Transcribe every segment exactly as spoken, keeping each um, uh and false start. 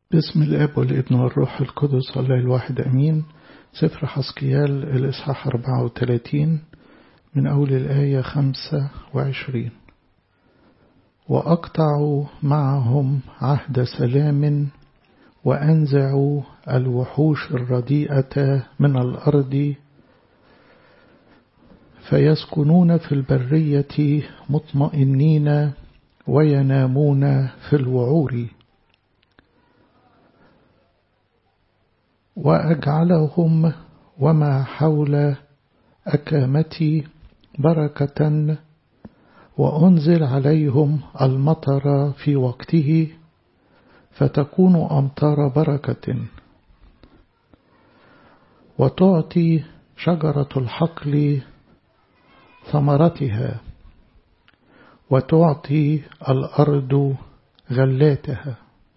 باسم الآب والابن والروح القدس الله الواحد أمين. سفر حسقيال الإصحاح أربعة وثلاثين من أول الآية خمسة وعشرين. وأقطع معهم عهد سلام وأنزع الوحوش الرديئة من الأرض فيسكنون في البرية مطمئنين وينامون في الوعور. وأجعلهم وما حول أكامتي بركة وأنزل عليهم المطر في وقته فتكون أمطار بركة. وتعطي شجرة الحقل ثمرتها وتعطي الأرض غلاتها.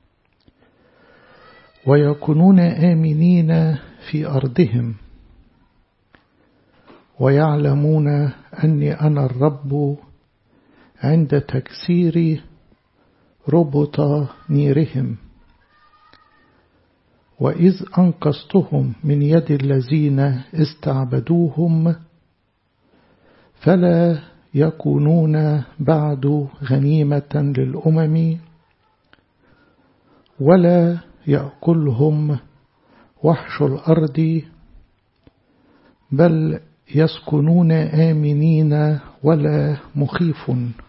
ويكونون آمنين في أرضهم ويعلمون أني أنا الرب عند تكسير ربط نيرهم. وإذ أنقذتهم من يد الذين استعبدوهم فلا يكونون بعد غنيمة للأمم ولا يأكلهم وحش الأرض بل يسكنون آمنين ولا مخيف.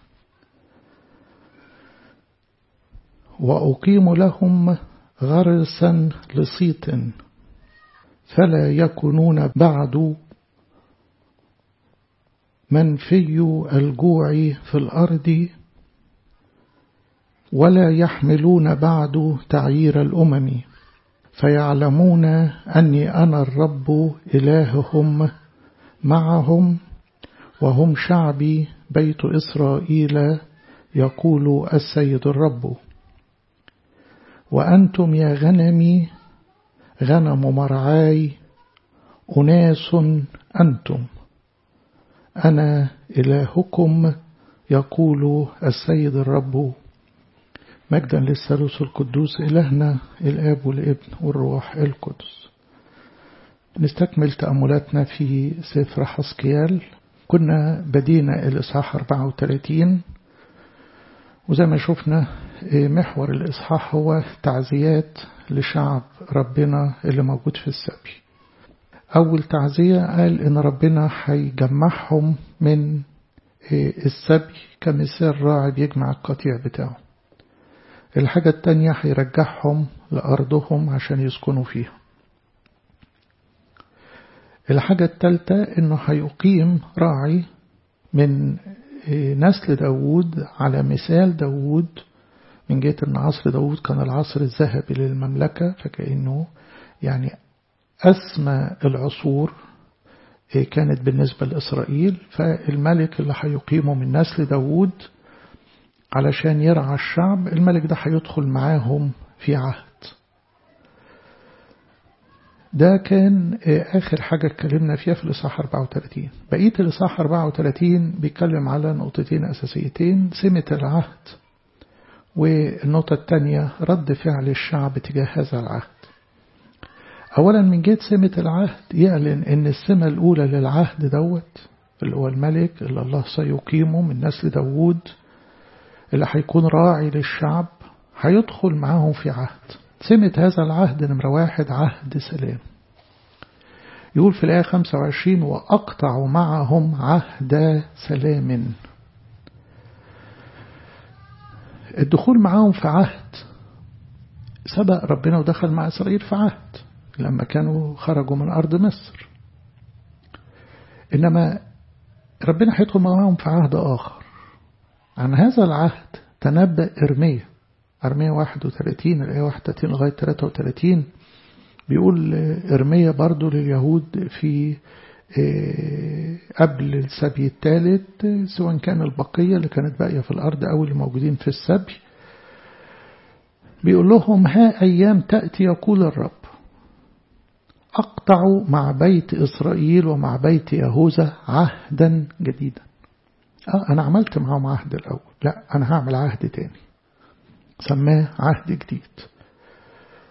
وأقيم لهم غرسا لصيت فلا يكونون بعد منفي الجوع في الأرض ولا يحملون بعد تعيير الأمم. فيعلمون أني أنا الرب إلههم معهم وهم شعبي بيت إسرائيل يقول السيد الرب. وأنتم يا غنمي غنم مرعاي أناس أنتم أنا إلهكم يقول السيد الرب. مجدا للثالوث القدوس إلهنا الآب والابن والروح القدس. نستكمل تأملاتنا في سفر حسقيال. كنا بدينا الإصحاح أربعة وثلاثين وزي ما شفنا محور الإصحاح هو تعزيات لشعب ربنا اللي موجود في السبي. أول تعزية قال إن ربنا هيجمعهم من السبي كمثال راعي بيجمع القطيع بتاعه. الحاجة التانية هيرجعهم لأرضهم عشان يسكنوا فيها. الحاجة التالتة إنه هيقيم راعي من نسل داود على مثال داود، من جهة إن عصر داود كان العصر الذهبي للمملكة، فكأنه يعني أسمى العصور كانت بالنسبة لإسرائيل. فالملك اللي هيقيمه من نسل داود علشان يرعى الشعب، الملك ده هيدخل معاهم في عهد. ده كان آخر حاجة اتكلمنا فيها في الإصحاح أربعة وثلاثين. بقية الإصحاح أربعة وثلاثين بيتكلم على نقطتين أساسيتين: سمة العهد، والنقطة الثانية رد فعل الشعب تجاه هذا العهد. أولا من جهة سمة العهد يعلن أن السمة الأولى للعهد دوت اللي هو الملك اللي الله سيقيمه من نسل داود، اللي هيكون راعي للشعب، هيدخل معاهم في عهد. سمة هذا العهد نمرة واحد عهد سلام. يقول في الآية خمسة وعشرين: وأقطع معهم عهد سلام. الدخول معاهم في عهد سبق ربنا ودخل مع إسرائيل في عهد لما كانوا خرجوا من أرض مصر، إنما ربنا هيدخل معاهم في عهد آخر. عن هذا العهد تنبأ إرميا. إرميا واحد وثلاثين الآية واحد وثلاثين لغاية ثلاثة وثلاثين بيقول إرميا برضو لليهود في قبل السبي الثالث، سواء كان البقية اللي كانت باقية في الأرض أو اللي موجودين في السبي، بيقول لهم: ها أيام تأتي يقول الرب أقطع مع بيت إسرائيل ومع بيت يهوذا عهدا جديدا. آه أنا عملت معهم عهد الأول، لا أنا هعمل عهد تاني سماه عهد جديد.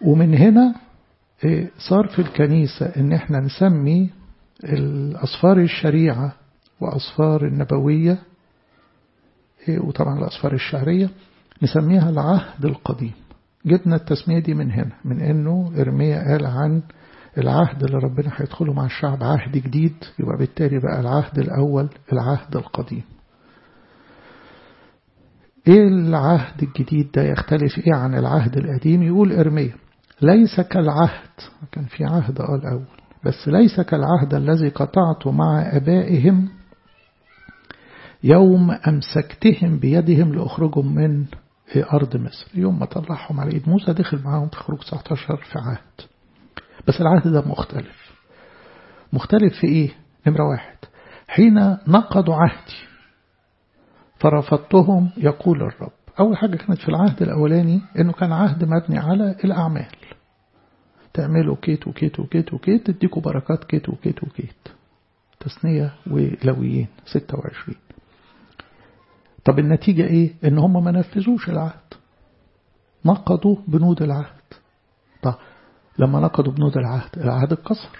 ومن هنا صار في الكنيسة ان احنا نسمي الأسفار الشريعة وأسفار النبوية وطبعا الأسفار الشعرية نسميها العهد القديم. جبنا التسمية دي من هنا، من انه إرميا قال عن العهد اللي ربنا هيدخله مع الشعب عهد جديد، يبقى بالتالي بقى العهد الأول العهد القديم. ايه العهد الجديد ده يختلف ايه عن العهد القديم؟ يقول إرميا ليس كالعهد، كان في عهد اه الأول، بس ليس كالعهد الذي قطعت مع أبائهم يوم أمسكتهم بيدهم لأخرجهم من أرض مصر. يوم ما طلعهم على إيد موسى دخل معهم في خروج تسعة عشر في عهد، بس العهد ده مختلف. مختلف في إيه؟ نمرة واحد، حين نقضوا عهدي فرفضتهم يقول الرب. أول حاجة كانت في العهد الأولاني إنه كان عهد مبني على الأعمال، تعملوا كيت وكيت وكيت وكيت تديكوا بركات كيت وكيت وكيت، تثنية ولويين ستة وعشرين. طب النتيجة إيه؟ إن هم ما نفذوش العهد، نقضوا بنود العهد. طب لما نقضوا بنود العهد العهد اتكسر.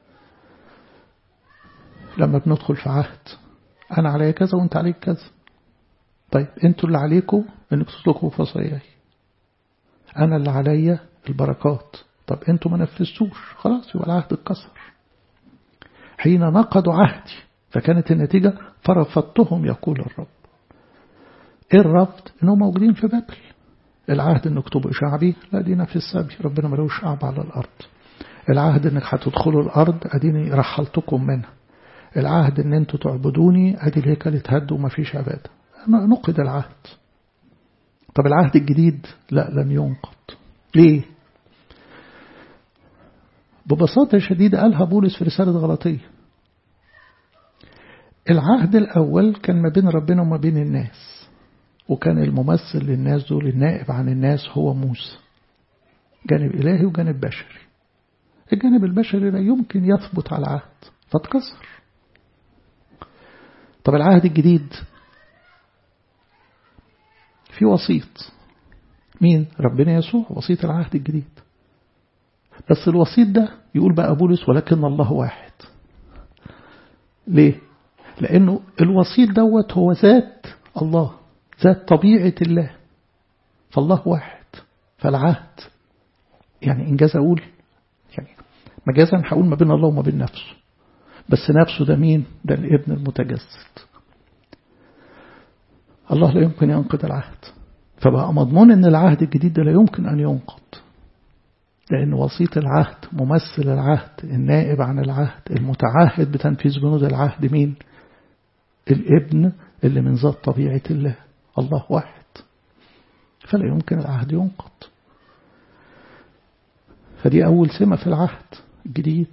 لما بندخل في عهد أنا عليا كذا وأنت عليك كذا، طيب أنتوا اللي عليكم إنك تسلكوا في وصاياي، أنا اللي عليا البركات، طب أنتوا ما نفذتوش، خلاص يبقى العهد اتكسر. حين نقضوا عهدي فكانت النتيجة فرفضتهم يقول الرب. ايه الرفض؟ انهم موجودين في بابل. العهد انك تبقوا شعبي، لا دينا في السبي، ربنا ملوش شعب على الارض. العهد انك هتدخلوا الارض اديني رحلتكم منها. العهد ان انتوا تعبدوني ادي الهيكل اتهد وما فيش عباده، نقض العهد. طب العهد الجديد لا لن ينقض. ليه؟ ببساطة شديدة قالها بولس في رسالة غلاطية. العهد الأول كان ما بين ربنا وما بين الناس، وكان الممثل للناس دول النائب عن الناس هو موسى، جانب إلهي وجانب بشري. الجانب البشري لا يمكن يثبت على العهد فاتكسر. طب العهد الجديد في وسيط، مين؟ ربنا يسوع وسيط العهد الجديد. بس الوسيط ده يقول بقى بولس ولكن الله واحد. ليه؟ لأنه الوسيط دوت هو ذات الله، ذات طبيعة الله، فالله واحد. فالعهد يعني إنجاز أقول يعني مجازا هقول ما بين الله وما بين نفسه، بس نفسه ده مين؟ ده الابن المتجسد. الله لا يمكن ينقض العهد، فبقى مضمون ان العهد الجديد ده لا يمكن أن ينقض، لأن وسيط العهد ممثل العهد النائب عن العهد المتعهد بتنفيذ بنود العهد مين؟ الابن اللي من ذات طبيعة الله، الله واحد، فلا يمكن العهد ينقض. فدي أول سمة في العهد الجديد.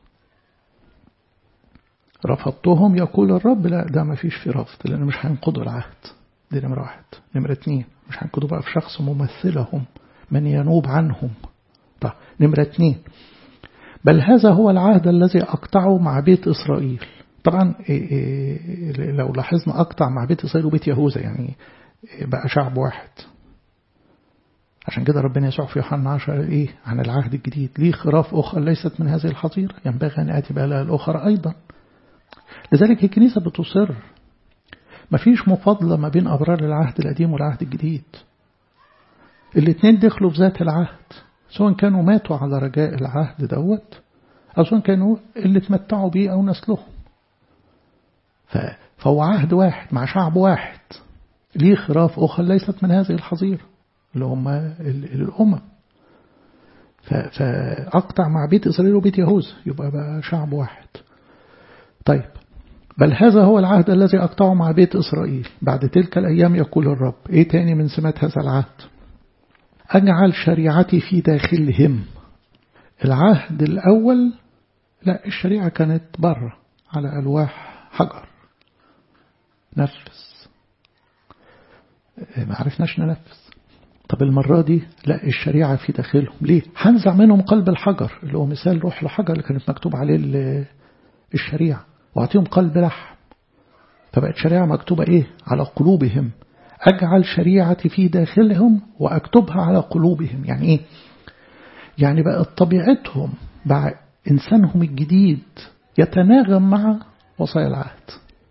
رفضتهم يقول الرب، لا ده ما فيش في رفض، لأن مش هينقضوا العهد. دي نمرة واحد. نمرة اتنين مش هينقضوا بقى في شخص ممثلهم من ينوب عنهم. طيب نمرة اتنين بل هذا هو العهد الذي أقطعه مع بيت إسرائيل. طبعا لو لاحظنا أقطع مع بيت إسرائيل وبيت يهوذا، يعني بقى شعب واحد. عشان كده ربنا يسوع في يوحنا عشرة إيه عن العهد الجديد؟ ليه خراف أخرى ليست من هذه الحظيرة ينبغي أن آتي بها الأخرى أيضا. لذلك الكنيسة بتصر مفيش مفاضلة ما بين أبرار العهد القديم والعهد الجديد. الاثنين دخلوا في ذات العهد، سواء كانوا ماتوا على رجاء العهد دوت أو سواء كانوا اللي تمتعوا به أو نسلهم. فهو عهد واحد مع شعب واحد، ليه خراف أخرى ليست من هذه الحظيرة اللي هم الأمم. فأقطع مع بيت إسرائيل وبيت يهوذا يبقى بقى شعب واحد. طيب بل هذا هو العهد الذي أقطعه مع بيت إسرائيل بعد تلك الأيام يقول الرب. إيه تاني من سمات هذا العهد؟ أجعل شريعتي في داخلهم. العهد الأول لا الشريعة كانت بره على ألواح حجر، نفذ ما عرفناش ننفذ. طب المرة دي لا الشريعة في داخلهم. ليه؟ هنزع منهم قلب الحجر اللي هو مثال روح الحجر اللي كانت مكتوب عليه الشريعة، وأعطيهم قلب لحم، فبقت شريعة مكتوبة إيه؟ على قلوبهم. أجعل شريعتي في داخلهم وأكتبها على قلوبهم. يعني إيه؟ يعني بقت طبيعتهم مع إنسانهم الجديد يتناغم مع وصايا العهد.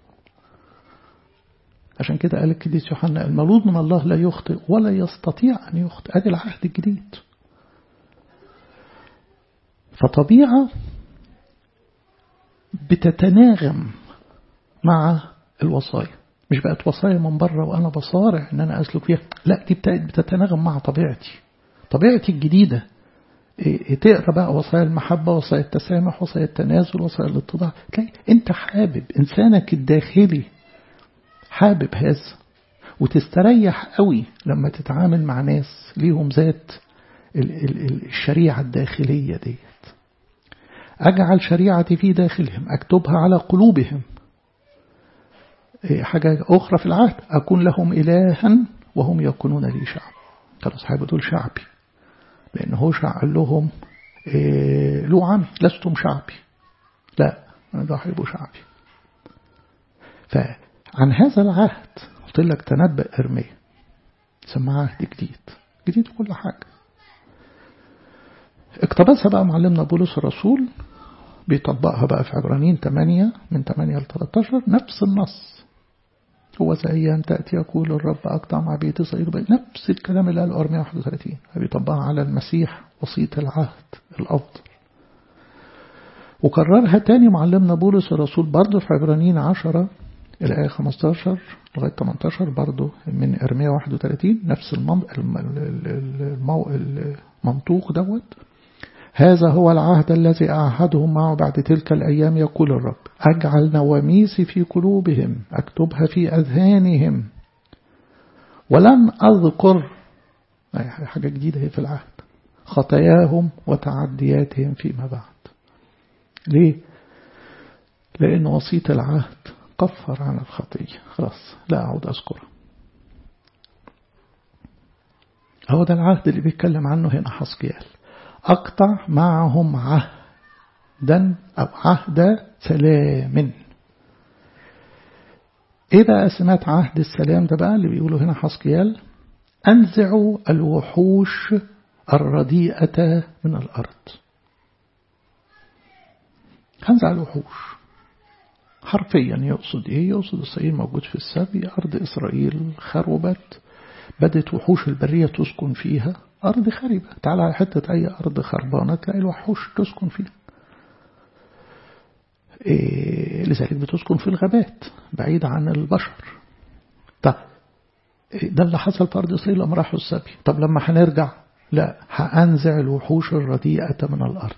عشان كده قال القديس يوحنا المولود من الله لا يخطئ ولا يستطيع أن يخطئ. هذا العهد الجديد. فطبيعة بتتناغم مع الوصايا، مش بقت وصايا من بره وأنا بصارع أن أنا أسلك فيها، لا، دي بتتناغم مع طبيعتي، طبيعتي الجديدة. إيه تقرأ بقى وصايا المحبة، وصايا التسامح، وصايا التنازل، وصايا الاتضاع، تلاقي أنت حابب، إنسانك الداخلي حابب هذا، وتستريح قوي لما تتعامل مع ناس ليهم ذات الشريعة الداخلية ديت. أجعل شريعتي في داخلهم أكتبها على قلوبهم. حاجة أخرى في العهد أكون لهم إلها وهم يكونون لي شعب. خلاص حابب دول شعبي، لأن هو قال لهم إيه لو عمي لستم شعبي، لا أنا ده هيبقوا شعبي. فعن هذا العهد قلت لك تنبأ إرميا سمى عهد جديد، جديد كل حاجة. اقتبسها بقى معلمنا بولس الرسول بيطبقها بقى في عبرانيين ثمانية من ثمانية ل ثلاثة عشر، نفس النص. هو زي أيام تأتي يقول الرب أقطع مع بيت إسرائيل، نفس الكلام اللي قاله أرميا واحد وثلاثين بيطبقها على المسيح وسيط العهد الأفضل. وكررها تاني معلمنا بولس الرسول برضه في عبرانيين عشرة الآية خمسة عشر لغاية ثمانية عشر برضه من أرميا واحد وثلاثين، نفس المنطوق دوت. هذا هو العهد الذي أعهدهم معه بعد تلك الأيام يقول الرب أجعل نواميسي في قلوبهم أكتبها في أذهانهم ولن أذكر، حاجة جديدة هي في العهد، خطاياهم وتعدياتهم فيما بعد. ليه؟ لأن وسيط العهد كفر عن الخطية، خلاص لا أعود أذكرها. هو ده العهد اللي بيتكلم عنه هنا حسقيال. أقطع معهم عهدا أو عهد سلام. إيه بقى سمات عهد السلام ده بقى اللي بيقوله هنا حسقيال؟ أنزعوا الوحوش الرديئة من الأرض. هنزع الوحوش حرفيا يقصد إيه؟ يقصد إسرائيل موجود في السبي، أرض إسرائيل خربت، بدت وحوش البرية تسكن فيها، أرض خربة. تعال على حتة أي أرض خربانة تلاقي الوحوش تسكن فيها. إيه لذلك بتسكن في الغابات بعيد عن البشر. طب ده اللي حصل في أرض إسرائيل لما راحوا السبي. طب لما هنرجع لا، هأنزع الوحوش الرديئة من الأرض.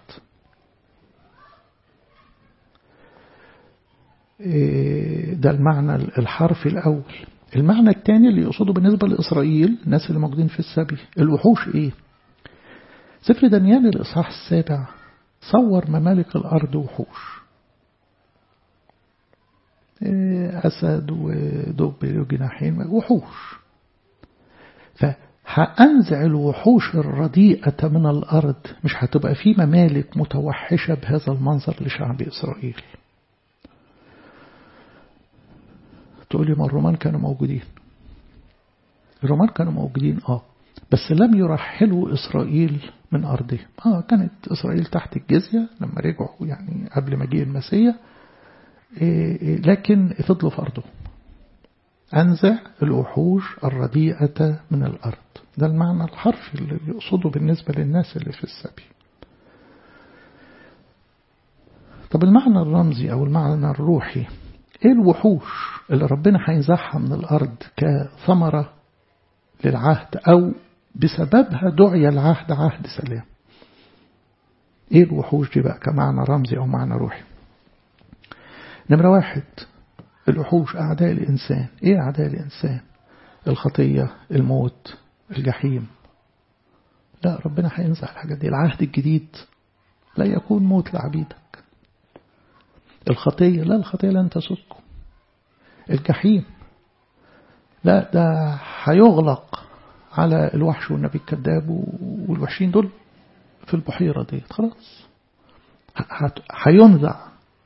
إيه ده المعنى الحرفي الأول. المعنى الثاني اللي يقصده بالنسبة لإسرائيل الناس اللي موجودين في السبي، الوحوش إيه؟ سفر دانيال الإصحاح السابع صور ممالك الأرض وحوش، أسد ودب وجناحين، وحوش. فهأنزع الوحوش الرديئة من الأرض، مش هتبقى في ممالك متوحشة بهذا المنظر لشعب إسرائيل. تقولي ما الرومان كانوا موجودين. الرومان كانوا موجودين آه بس لم يرحلوا إسرائيل من أرضهم. آه كانت إسرائيل تحت الجزية لما رجعوا يعني قبل مجيء المسيح، إيه لكن فضلوا في أرضهم. أنزع الوحوش الرديئة من الأرض، ده المعنى الحرفي اللي يقصده بالنسبة للناس اللي في السبي. طب المعنى الرمزي أو المعنى الروحي، إيه الوحوش اللي ربنا هينزعها من الأرض كثمرة للعهد أو بسببها دعي العهد عهد سلام؟ إيه الوحوش دي بقى كمعنى رمزي أو معنى روحي؟ نمرة واحد، الوحوش أعداء الإنسان. إيه أعداء الإنسان؟ الخطية، الموت، الجحيم. لا، ربنا هينزع الحاجات دي. العهد الجديد لا يكون موت لعبيدك. الخطية لا، الخطية لن تسودكم. الجحيم لا، ده هيغلق على الوحش والنبي الكذاب والوحشين دول في البحيرة دي. خلاص هينزع.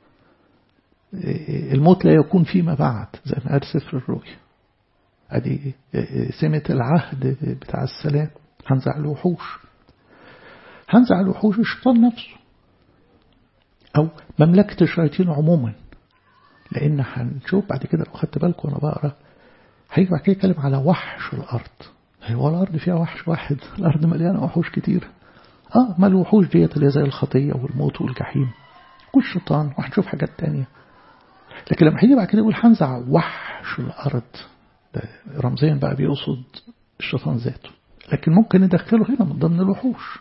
الموت لا يكون فيما بعد زي ما قال سفر الرؤيا. ادي سمة العهد بتاع السلام. هنزع الوحوش. هنزع الوحوش الشيطان نفسه أو مملكة الشياطين عموما، لأن هنشوف بعد كده لو خدت بالكم وأنا بقرأ هيجي بعد كده يتكلم على وحش الأرض. هو الأرض فيها وحش واحد؟ الأرض مليانة وحوش كتير. آه ما الوحوش ديت اللي زي الخطية والموت والجحيم والشيطان، وهنشوف حاجات تانية. لكن لما هيجي بعد كده يقول هنزع وحش الأرض، ده رمزيا بقى بيقصد الشيطان ذاته، لكن ممكن ندخله هنا من ضمن الوحوش.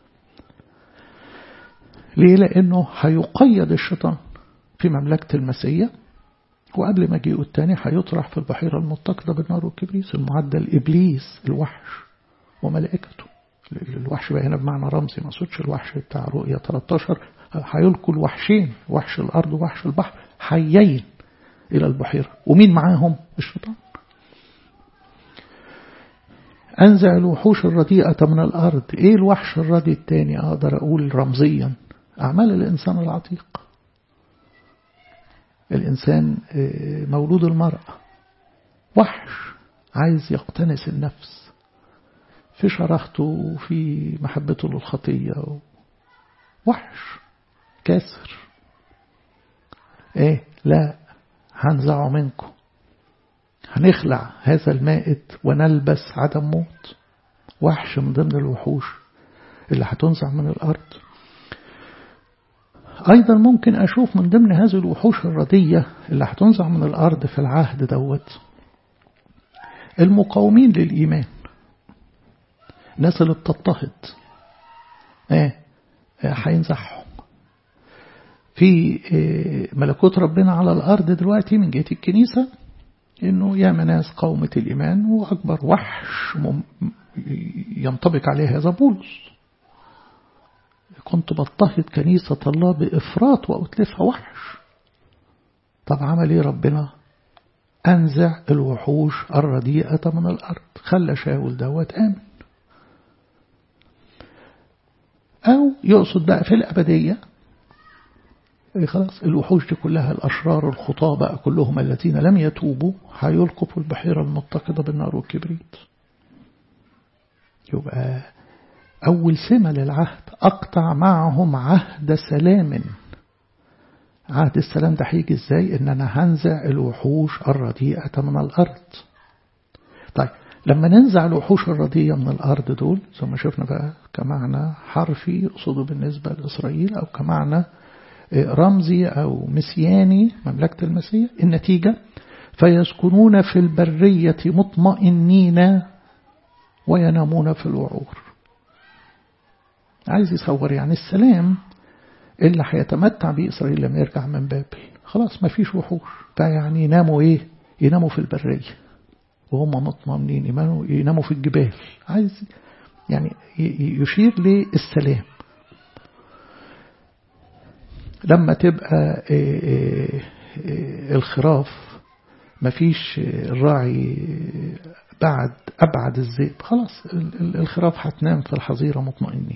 ليه؟ لأنه هيقيد الشيطان في مملكة المسيح، وقبل ما يجيء الثاني هيطرح في البحيرة المتقدة بالنار والكبريت المعدل إبليس الوحش وملائكته. الوحش بقى هنا بمعنى رمزي، ما صدش الوحش بتاع رؤية ثلاثة عشر. هيلقوا الوحشين، وحش الأرض ووحش البحر، حيين إلى البحيرة، ومين معاهم؟ الشيطان. أنزع الوحوش الرديئة من الأرض. إيه الوحش الرديء الثاني؟ أقدر أقول رمزيا أعمال الإنسان العتيق. الإنسان مولود المرأة، وحش عايز يقتنس النفس في شرهته وفي محبته للخطية، وحش كاسر. إيه؟ لا، هنزعه منكم، هنخلع هذا المائت ونلبس عدم موت. وحش من ضمن الوحوش اللي هتنزع من الأرض. أيضا ممكن أشوف من ضمن هذه الوحوش الردية اللي هتنزع من الأرض في العهد دوت المقاومين للإيمان، الناس اللي بتضطهد، ايه هينزعهم. في إيه ملكوت ربنا على الأرض دلوقتي من جهة الكنيسة إنه يا ناس قومة الإيمان، وأكبر وحش ينطبق عليه هذا بولس. كنت بضطهد كنيسة الله بإفراط وأتلفها وحش. طب عمل إيه ربنا؟ أنزع الوحوش الرديئة من الأرض، خلى شاول دوت آمن. أو يقصد بقى في الأبدية خلاص الوحوش دي كلها الأشرار الخطاة بقى كلهم الذين لم يتوبوا هيلقوا في البحيرة المتقدة بالنار والكبريت. يبقى أول سمة للعهد أقطع معهم عهد سلام. عهد السلام ده هيجي إزاي؟ إن أنا هنزع الوحوش الرديئة من الأرض. طيب لما ننزع الوحوش الرديئة من الأرض دول زي ما شفنا بقى كمعنى حرفي يقصده بالنسبة لإسرائيل، أو كمعنى رمزي أو مسياني مملكة المسيح، النتيجة فيسكنون في البرية مطمئنين وينامون في الوعور. عايز يصور يعني السلام اللي هيتمتع به إسرائيل لما يرجع من بابل. خلاص ما فيش وحوش، فيعني يناموا إيه؟ يناموا في البرية وهم مطمئنين، يناموا في الجبال. عايز يعني يشير للسلام. لما تبقى الخراف ما فيش الراعي بعد أبعد الذئب، خلاص الخراف هتنام في الحظيرة مطمئنين.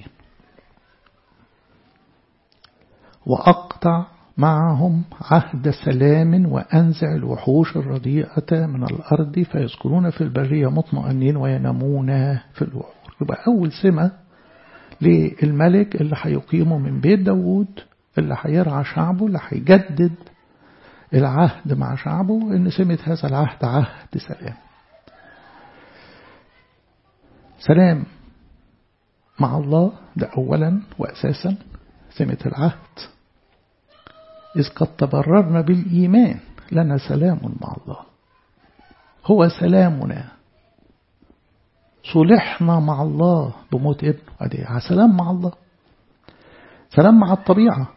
وأقطع معهم عهد سلام وأنزع الوحوش الرديئة من الأرض فيسكنون في البرية مطمئنين وينامون في الوعور. يبقى أول سمة للملك اللي هيقيمه من بيت داود، اللي هيرعى شعبه، اللي هيجدد العهد مع شعبه، إن سمة هذا العهد عهد سلام. سلام مع الله ده أولا وأساسا سمة العهد. إذ قد تبررنا بالإيمان لنا سلام مع الله. هو سلامنا، صلحنا مع الله بموت ابنه. أدي سلام مع الله. سلام مع الطبيعة،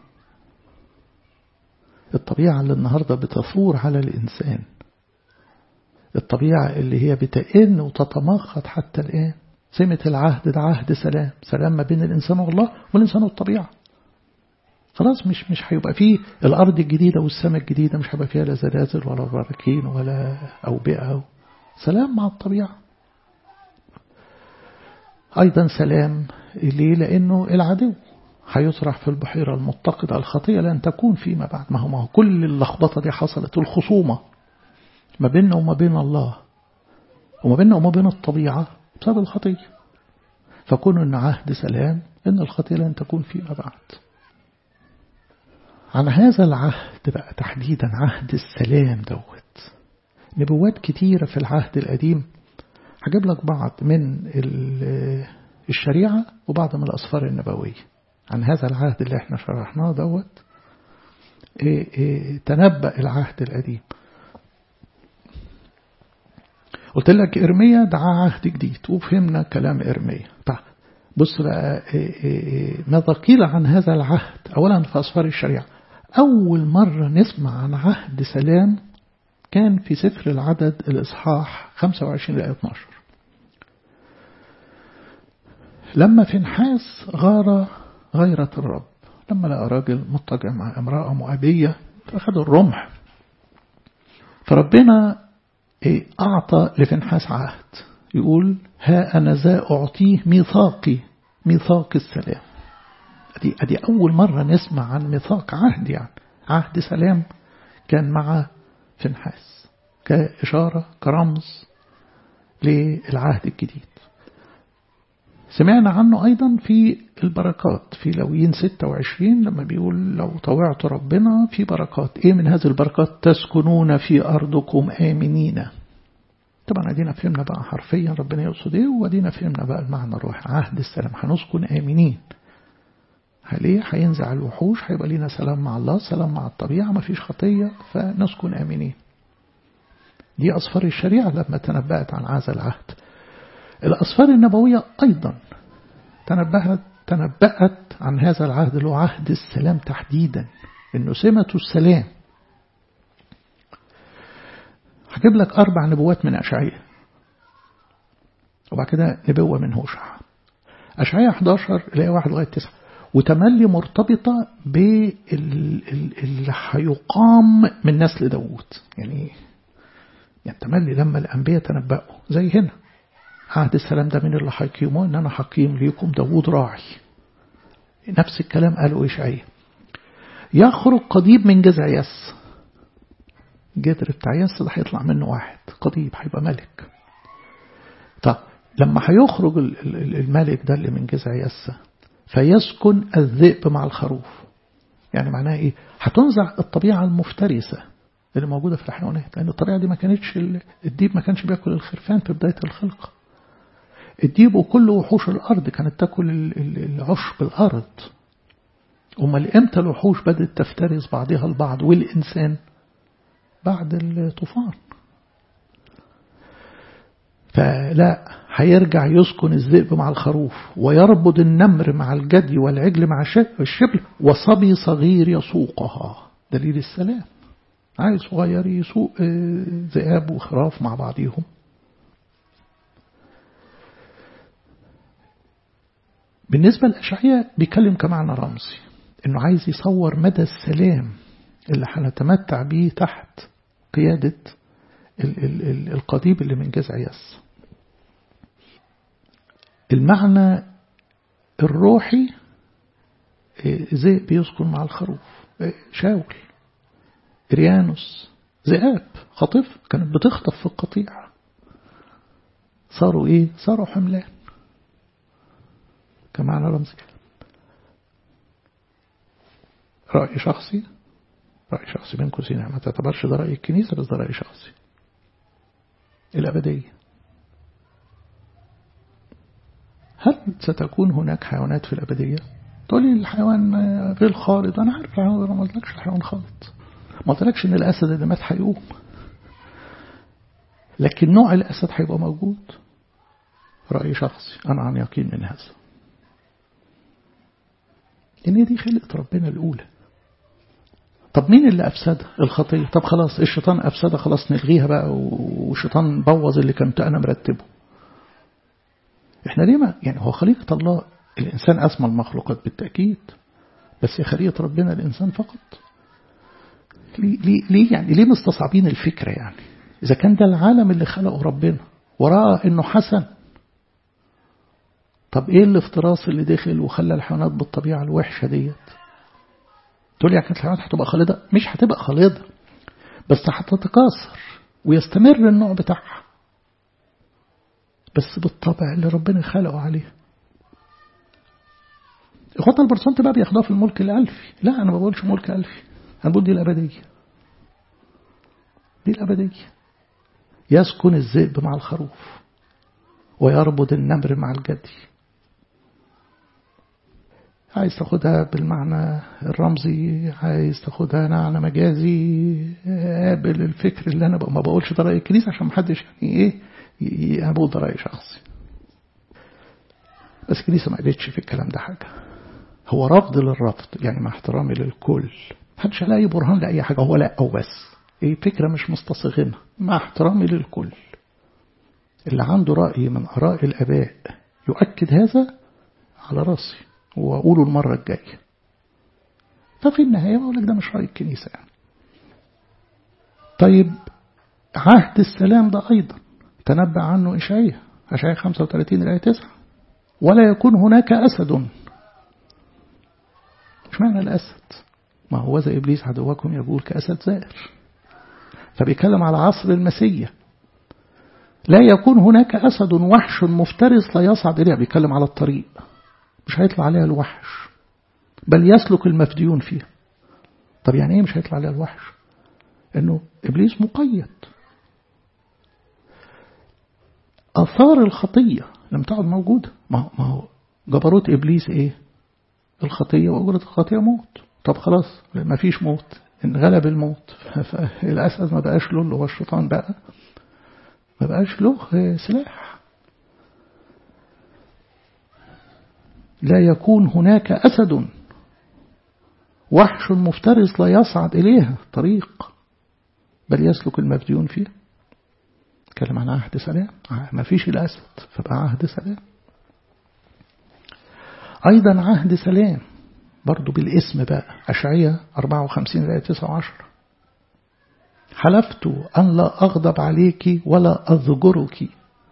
الطبيعة اللي النهاردة بتثور على الإنسان، الطبيعة اللي هي بتئن وتتمخض حتى الآن. سمة العهد ده عهد سلام، سلام ما بين الإنسان والله والإنسان والطبيعة. خلاص مش مش هيبقى فيه الأرض الجديدة والسماء الجديدة، مش هيبقى فيها لا زلازل ولا براكين ولا أوبئة. سلام مع الطبيعة. أيضا سلام ليه؟ لأنه العدو هيطرح في البحيرة المتقدة. الخطية لن تكون فيما بعد. ما هو ما هو كل اللخبطة دي حصلت، الخصومة ما بيننا وما بين الله وما بيننا وما بين الطبيعة بسبب الخطية. فكون أن عهد سلام إن الخطية لن تكون فيما بعد. عن هذا العهد بقى تحديدا عهد السلام دوت نبوات كتيرة في العهد القديم. هجيب لك بعض من الشريعة وبعض من الأسفار النبوية عن هذا العهد اللي احنا شرحناه دوت. إيه إيه تنبأ العهد القديم. قلت لك إرميا دعا عهد جديد وفهمنا كلام إرميا. طيب بص بقى إيه إيه ماذا قيل عن هذا العهد. أولا في أسفار الشريعة أول مرة نسمع عن عهد سلام كان في سفر العدد الإصحاح خمسة وعشرين إلى اثني عشر لما فنحاس غار غيرة الرب، لما لقى راجل مضطجع مع امرأة مؤابية فأخذ الرمح. فربنا أعطى لفنحاس عهد يقول ها أنا ذا أعطيه ميثاقي ميثاق السلام. دي, دي أول مرة نسمع عن ميثاق عهد، يعني عهد سلام كان مع فنحاس كإشارة كرمز للعهد الجديد. سمعنا عنه أيضا في البركات في لويين ستة وعشرين لما بيقول لو طوعت ربنا في بركات. إيه من هذه البركات؟ تسكنون في أرضكم آمنين. طبعا أدينا فهمنا بقى حرفيا ربنا يقصد إيه، وأدينا فهمنا بقى المعنى الروحي. عهد السلام هنسكن آمنين. ليه؟ هينزع الوحوش، هيبقى لنا سلام مع الله، سلام مع الطبيعة، ما فيش خطية، فنسكن آمنين. دي أسفار الشريعة لما تنبأت عن هذا العهد. الأسفار النبوية أيضا تنبأت تنبأت عن هذا العهد اللي هو عهد السلام تحديدا، إنه سمة السلام. هجيب لك أربع نبوات من أشعياء وبعد كده نبوة من هوشع. أشعياء أحد عشر إلى واحد لغاية تسعة، وتملي مرتبطة باللي هيقام من نسل داوود. يعني يعني تملي لما الأنبياء تنبأوا زي هنا عهد السلام ده من اللي هيقيموه إن أنا هقيم ليكم داوود راعي. نفس الكلام قالوا إشعياء. يخرج قضيب من جذع يس. الجذر بتاع يس ده هيطلع منه واحد قضيب هيبقى ملك. طب لما هيخرج الملك ده اللي من جذع يس فيسكن الذئب مع الخروف. يعني معناه إيه؟ هتنزع الطبيعة المفترسة اللي موجودة في الحيوانات، لأن الطبيعة دي ما كانتش الديب ما كانش بيأكل الخرفان في بداية الخلقة. الديب وكل وحوش الأرض كانت تأكل العشب الأرض. أمال إمتى الوحوش بدأت تفترس بعضها البعض والإنسان؟ بعد الطوفان. فلا هيرجع يسكن الذئب مع الخروف ويربض النمر مع الجدي والعجل مع الشبل وصبي صغير يسوقها. دليل السلام. عيل صغير يسوق ذئاب وخراف مع بعضهم. بالنسبة لأشعياء بيكلم كمعنى رمزي إنه عايز يصور مدى السلام اللي هنتمتع به تحت قيادة القضيب اللي من جذع يس. المعنى الروحي ذئب يسكن مع الخروف. شاول إريانوس ذئاب خطف كانت بتخطف في القطيع، صاروا إيه؟ صاروا حملان كمعنى رمزي. رأي شخصي رأي شخصي بين قوسين، ما تعتبرش ده رأي الكنيسة بس ده رأي شخصي. الأبدية، هل ستكون هناك حيوانات في الأبدية؟ تقول لي الحيوان غير خالد. أنا عارف الحيوان، ما قلتلكش الحيوان خالد، ما قلتلكش إن الأسد اللي مات هيقوم، لكن نوع الأسد هيبقى موجود. رأي شخصي أنا عن يقين من هذا، إن دي خلقة ربنا الأولى. طب مين اللي أفسدها؟ الخطية. طب خلاص الشيطان أفسدها، خلاص نلغيها بقى، والشيطان بوظ اللي كنت أنا مرتبه. إحنا ليه ما يعني هو خليقة الله، الإنسان أسمى المخلوقات بالتأكيد، بس خليقة ربنا الإنسان فقط. ليه, ليه, ليه يعني ليه مستصعبين الفكرة؟ يعني إذا كان ده العالم اللي خلقه ربنا ورأى إنه حسن، طب إيه الافتراس اللي داخل وخلى الحيوانات بالطبيعة الوحشة ديت؟ تقول لي كانت الحيوانات هتبقى خالدة؟ مش هتبقى خالدة، بس هتتكاثر ويستمر النوع بتاعها، بس بالطبع اللي ربنا خلقه عليه. إخواتنا البرسنت بقى بياخدوها في الملك الألفي. لا أنا ما بقولش ملك ألفي، أنا بقول دي الأبدية، دي الأبدية. يسكن الذئب مع الخروف ويربط النمر مع الجدي. عايز تاخدها بالمعنى الرمزي، عايز تاخدها معنى مجازي، قابل الفكر اللي أنا ما بقولش ده رأي الكنيسة عشان محدش يعني إيه أنا بقول ده رأي شخصي. بس الكنيسة ما قالتش في الكلام ده حاجة، هو رفض للرفض يعني مع احترامي للكل. محدش هلاقي برهان لأي حاجة، هو لا أو بس إيه فكرة مش مستصغمة مع احترامي للكل. اللي عنده رأي من آراء الآباء يؤكد هذا على رأسي وأقوله المرة الجاية. ففي النهاية بقول لك ده مش رأي الكنيسة يعني. طيب عهد السلام ده أيضا تنبأ عنه إشعياء، إشعياء خمسة وثلاثين الآية تسعة، ولا يكون هناك أسد. مش معنى الأسد؟ ما هو ذا إبليس عدوكم يقول كأسد زائر، فبيتكلم على عصر المسيح. لا يكون هناك أسد وحش مفترس لا يصعد إليها، بيتكلم على الطريق، مش هيطلع عليها الوحش بل يسلك المفديون فيها. طب يعني ايه مش هيطلع عليها الوحش؟ انه إبليس مقيد. آثار الخطية لم تعد موجودة. ما هو جبروت إبليس ايه؟ الخطية، وأجرة الخطية موت. طب خلاص ما فيش موت، إن غلب الموت الأسد ما بقاش له، اللي هو الشيطان بقى ما بقاش له سلاح. لا يكون هناك أسد وحش مفترس لا يصعد إليها طريق بل يسلك المفديون فيه. كلام عن عهد سلام، ما فيش الأسد فبقى عهد سلام. أيضا عهد سلام برضو بالاسم بقى، أشعياء أربعة وخمسين آية تسعة وعشرة، حلفت أن لا أغضب عليك ولا أذجرك.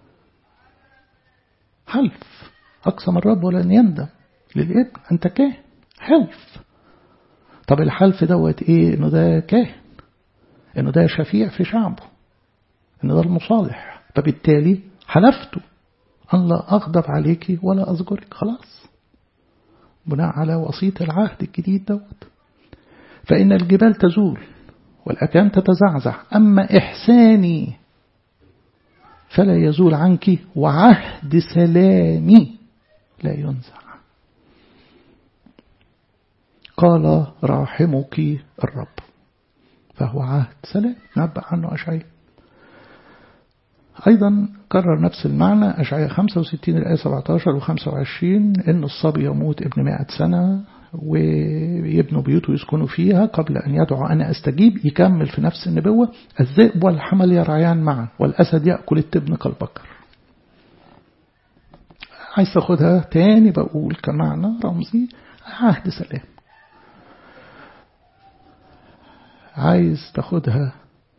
حلف أقسم الرب ولن يندم للابن أنت كاهن، حلف. طب الحلف دوت إيه؟ إنه ده كاهن، إنه ده شفيع في شعبه، إنه ده المصالح، فبالتالي حلفت أن لا أغضب عليك ولا أذجرك. خلاص بناء على وصية العهد الجديد دوت. فإن الجبال تزول والأكام تتزعزع، أما إحساني فلا يزول عنك وعهد سلامي لا ينزع. قال راحمك الرب، فهو عهد سلام نبأ عنه أشعياء. أيضا كرر نفس المعنى أشعياء خمسة وستين الآية سبعة عشر وخمسة وعشرين، إن الصبي يموت ابن مائة سنة ويبنوا بيوت ويسكنوا فيها قبل أن يدعو أنا أستجيب. يكمل في نفس النبوة، الذئب والحمل يرعيان معا والأسد يأكل التبن كالبقر. عايز تاخدها تاني بقول كمعنى رمزي عهد سلام. عايز تاخدها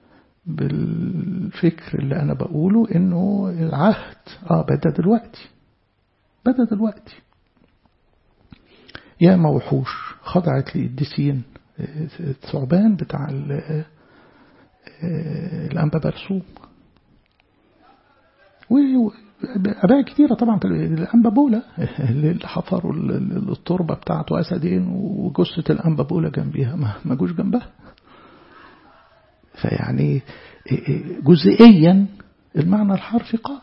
بالفكر اللي أنا بقوله إنه العهد آه بدأ دلوقتي، بدأ دلوقتي. يا موحوش خضعت للدسين الثعبان بتاع الأنبا برسوم، وأباء كتيرة طبعا. الأنبا بولا اللي حفروا التربة بتاعته أسدين وجثة الأنبا بولا جنبيها ما جوش جنبها. فيعني جزئيا المعنى الحرفي قائم.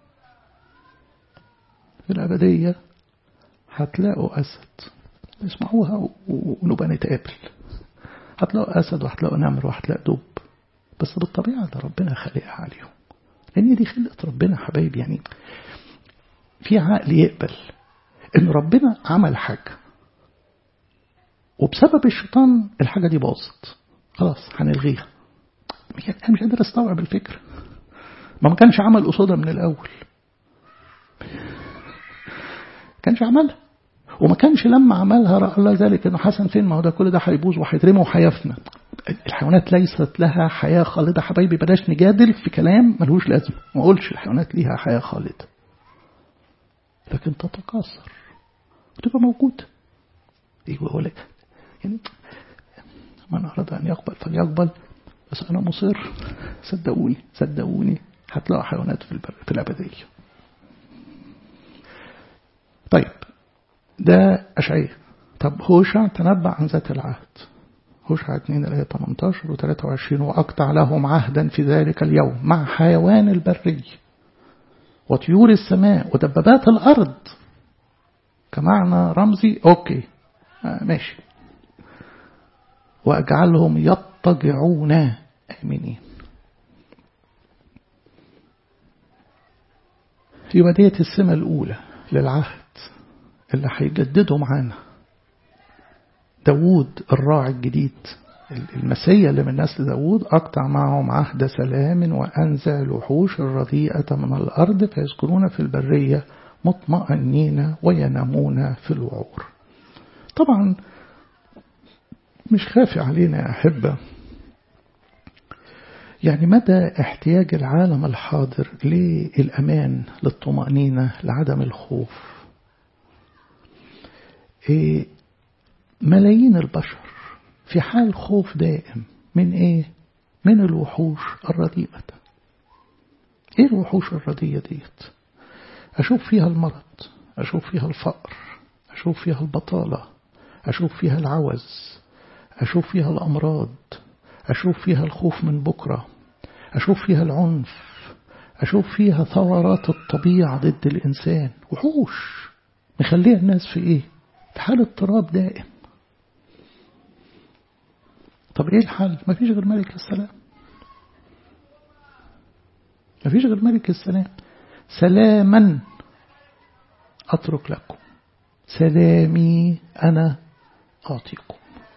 في الأبدية هتلاقوا أسد، اسمعوها ونبقى نتقابل. هتلاقوا أسد وهتلاقوا نمر وهتلاقوا دب، بس بالطبيعة اللي ربنا خلقها عليهم، لأن دي خلقة ربنا حبايب. يعني في عقل يقبل إن ربنا عمل حاجة وبسبب الشيطان الحاجة دي باظت، خلاص هنلغيها. أنا مش قادر أستوعب الفكرة. ما ما كانش عمل قصودها من الأول، كانش عملها، وما كانش لما عملها رأى الله ذلك إنه حسن فين، ما هو ده كل ده هيبوظ وهيترمي وهيفنى. الحيوانات ليست لها حياة خالدة حبايبي، بلاش نجادل في كلام ملهوش لازمة. ما أقولش الحيوانات ليها حياة خالدة، لكن تتكاثر وتبقى موجودة. يقول لك يعني من أراد أن يقبل فليقبل، بس أنا مصر. صدقوني صدقوني هتلاقوا حيوانات في في الأبدية. طيب ده أشعياء. طب هوشع تنبأ عن ذات العهد، هوشع اثنين الآية ثمانية عشر و ثلاثة وعشرين: وأقطع لهم عهدا في ذلك اليوم مع حيوان البري وطيور السماء ودبابات الأرض. كمعنى رمزي أوكي آه ماشي. وأجعلهم يضطجعون آمنين. يبقى ديت السمة الأولى للعهد اللي هيجددوا معانا. داود الراعي الجديد المسيا اللي من نسل داود: أقطع معهم عهد سلام وأنزع الوحوش الرديئة من الأرض فيسكنون في البرية مطمئنين وينامون في الوعور. طبعا مش خافي علينا يا أحبة يعني مدى احتياج العالم الحاضر للأمان، للطمأنينة، لعدم الخوف. إيه ملايين البشر في حال خوف دائم من إيه؟ من الوحوش الرديئة. إيه الوحوش الرديئة ديت؟ أشوف فيها المرض، أشوف فيها الفقر، أشوف فيها البطالة، أشوف فيها العوز، أشوف فيها الأمراض، أشوف فيها الخوف من بكرة، أشوف فيها العنف، أشوف فيها ثورات الطبيعة ضد الإنسان. وحوش مخليها الناس في إيه؟ في حال اضطراب دائم. طب إيه الحل؟ ما فيش غير ملك السلام، ما فيش غير ملك السلام. سلاما أترك لكم، سلامي أنا أعطيكم.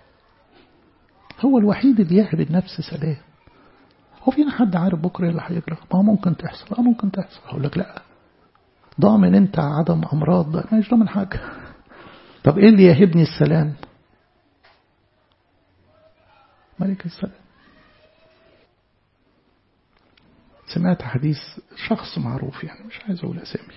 هو الوحيد اللي يهب النفس سلام. هو فينا حد عارف بكرة اللي هيجرى؟ ما ممكن تحصل، اه ممكن تحصل. أقول لك لا، ضامن أنت عدم أمراض؟ ده مش ضامن حاجة. طب إيه اللي يهبني السلام؟ ملك السلام. سمعت حديث شخص معروف يعني مش عايز أقول أسامي،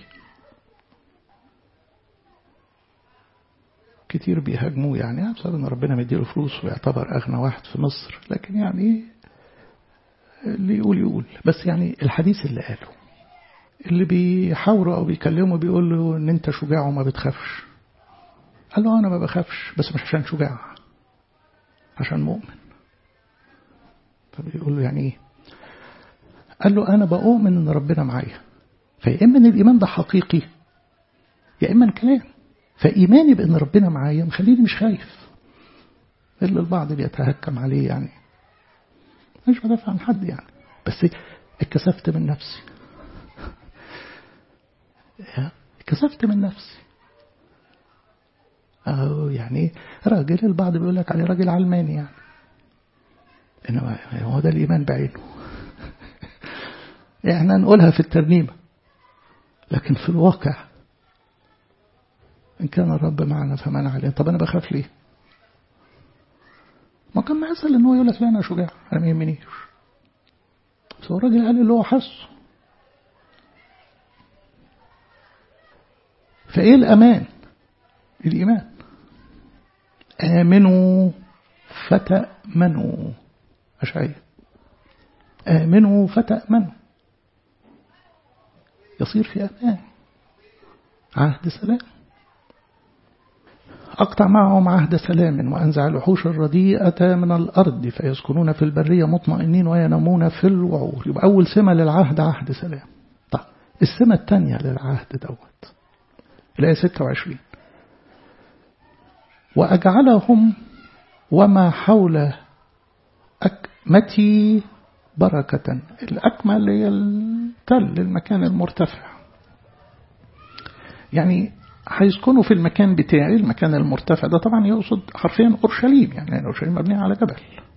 كتير بيهاجموه يعني بسبب ان ربنا مديله فلوس ويعتبر اغنى واحد في مصر، لكن يعني اللي يقول يقول. بس يعني الحديث اللي قاله اللي بيحاوروا او بيكلموا بيقول له ان انت شجاع وما بتخافش. قال له انا ما بخافش بس مش عشان شجاع، عشان مؤمن. فبيقول له يعني ايه؟ قال له انا بؤمن ان ربنا معايا، فيا اما ان الايمان ده حقيقي يا اما كلام. فإيماني بأن ربنا معايا مخليني مش خايف. إلا البعض بيتهكم عليه يعني، مش بدافع عن حد يعني، بس اتكسفت من نفسي، اتكسفت من نفسي. أو يعني راجل البعض بيقول لك عليه راجل علماني يعني، إنما هو ده الإيمان بعينه. احنا نقولها في الترنيمة، لكن في الواقع إن كان الرب معنا فمن علينا. طب أنا بخاف ليه؟ ما كان محصل إن هو يقول لك لا أنا شجاع أنا ما يهمنيش، بس هو الراجل قال اللي هو حسه. فإيه الأمان؟ الإيمان. آمنوا فتأمنوا. أشعياء آمنوا فتأمنوا، يصير في أمان، عهد سلام. أقطع معهم عهد سلام وأنزع الوحوش الرديئة من الأرض فيسكنون في البرية مطمئنين وينامون في الوعور. يبقى أول سمة للعهد عهد سلام. طيب السمة الثانية للعهد دوت الآية ستة وعشرين: وأجعلهم وما حول أكمتي بركة. الأكمة اللي هي التل، المكان المرتفع، يعني هيسكنوا في المكان بتاعي. المكان المرتفع ده طبعا يقصد حرفيا أورشليم، يعني أورشليم مبنية على جبل،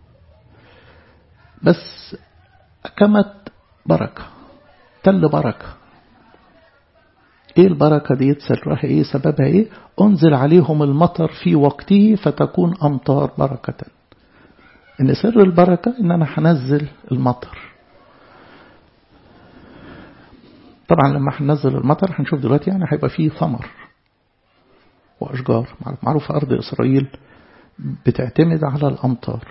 بس أكمت بركة، تل بركة. إيه البركة دي؟ سرها إيه؟ سببها إيه؟ أنزل عليهم المطر في وقته فتكون أمطار بركة. إن سر البركة إن أنا هنزل المطر. طبعا لما هننزل المطر هنشوف دلوقتي يعني هيبقى فيه ثمر وأشجار. معروف أرض إسرائيل بتعتمد على الأمطار،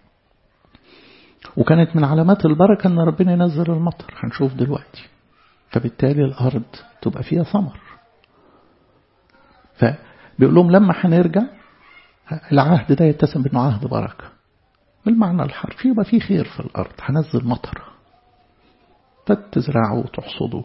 وكانت من علامات البركة أن ربنا ينزل المطر، هنشوف دلوقتي. فبالتالي الأرض تبقى فيها ثمر. بيقول لهم لما هنرجع العهد ده يتسم بأنه عهد بركة بالمعنى الحرفي، يبقى فيه خير في الأرض، هنزل مطر فتزرعوا وتحصدوا.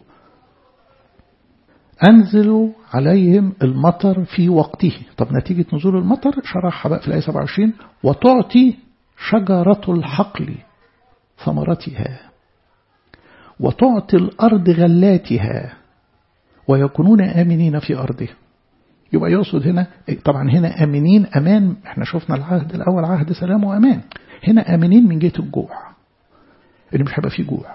أنزلوا عليهم المطر في وقته. طب نتيجة نزول المطر شرحها بقى في الآية سبعة وعشرين: وتعطي شجرة الحقل ثمرتها وتعطي الأرض غلاتها ويكونون آمنين في أرضه. يبقى يقصد هنا طبعا هنا آمنين أمان، احنا شفنا العهد الأول عهد سلام وأمان، هنا آمنين من جهة الجوع، اللي مش هيبقى فيه جوع.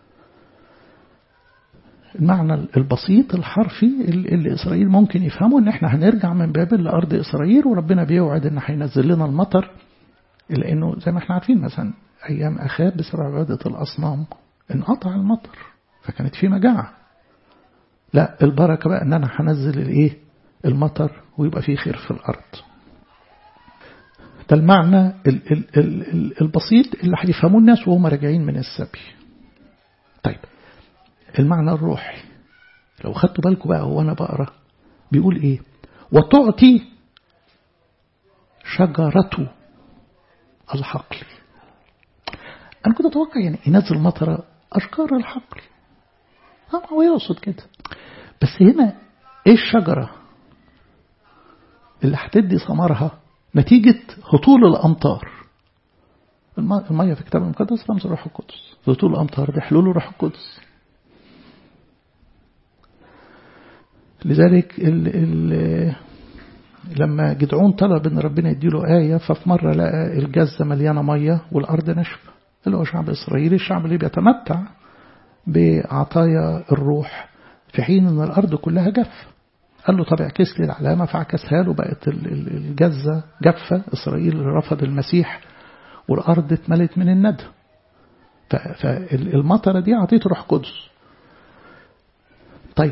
المعنى البسيط الحرفي اللي إسرائيل ممكن يفهمه ان احنا هنرجع من بابل لأرض إسرائيل، وربنا بيوعد ان هينزل لنا المطر، لأنه زي ما احنا عارفين مثلا أيام أخاب بسبب عبادة الأصنام انقطع المطر فكانت في مجاعة. لا، البركة بقى ان انا هنزل الايه المطر ويبقى فيه خير في الأرض. ده المعنى البسيط اللي هيفهموه الناس وهم راجعين من السبي. طيب المعنى الروحي لو خدتوا بالكم بقى وانا بقرا بيقول ايه: وتعطي شجرة الحقل. انا كنت اتوقع يعني ينزل مطر اشجار الحقل، هو يقصد كده، بس هنا ايه الشجرة اللي هتدي ثمرها نتيجة هطول الأمطار؟ المية في الكتاب المقدس رمز الروح القدس، هطول الأمطار بحلول الروح القدس. لذلك ال ال لما جدعون طلب ان ربنا يديله آية، ففي مرة لقى الجزة مليانة مية والأرض ناشفة، اللي هو شعب إسرائيل، الشعب اللي بيتمتع بعطايا الروح في حين ان الأرض كلها جافة. قال له طب اعكس لي العلامة، فعكسها له، بقت الجزة جافة، إسرائيل رفض المسيح والأرض اتملت من الندى. فالمطرة دي عطيت روح قدس. طيب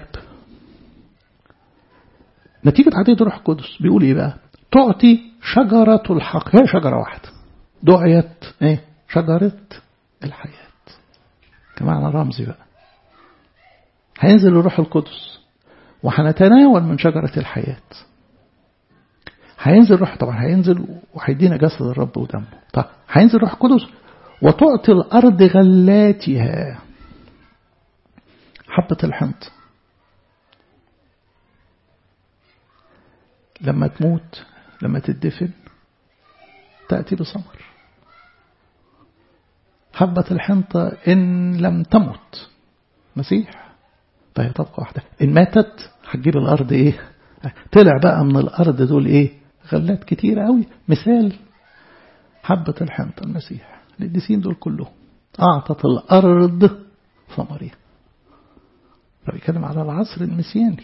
نتيجة عطية روح قدس بيقول ايه بقى؟ تعطي شجرة الحق. هي شجرة واحدة دعيت ايه؟ شجرة الحياة، كمعنى رمزي بقى. هينزل الروح القدس وهنتناول من شجرة الحياة. هينزل روح، طبعا هينزل وهيدينا جسد الرب ودمه. طب هينزل روح القدس وتعطي الأرض غلاتها. حبة الحنط لما تموت، لما تدفن، تأتي بثمر. حبة الحنطة إن لم تمت مسيح فهي تبقى واحدة، إن ماتت هتجيب الأرض إيه؟ طلع بقى من الأرض دول إيه؟ غلات كتيرة قوي. مثال حبة الحنطة المسيح، القديسين دول كلهم أعطت الأرض ثمرها. فبيتكلم على العصر المسياني.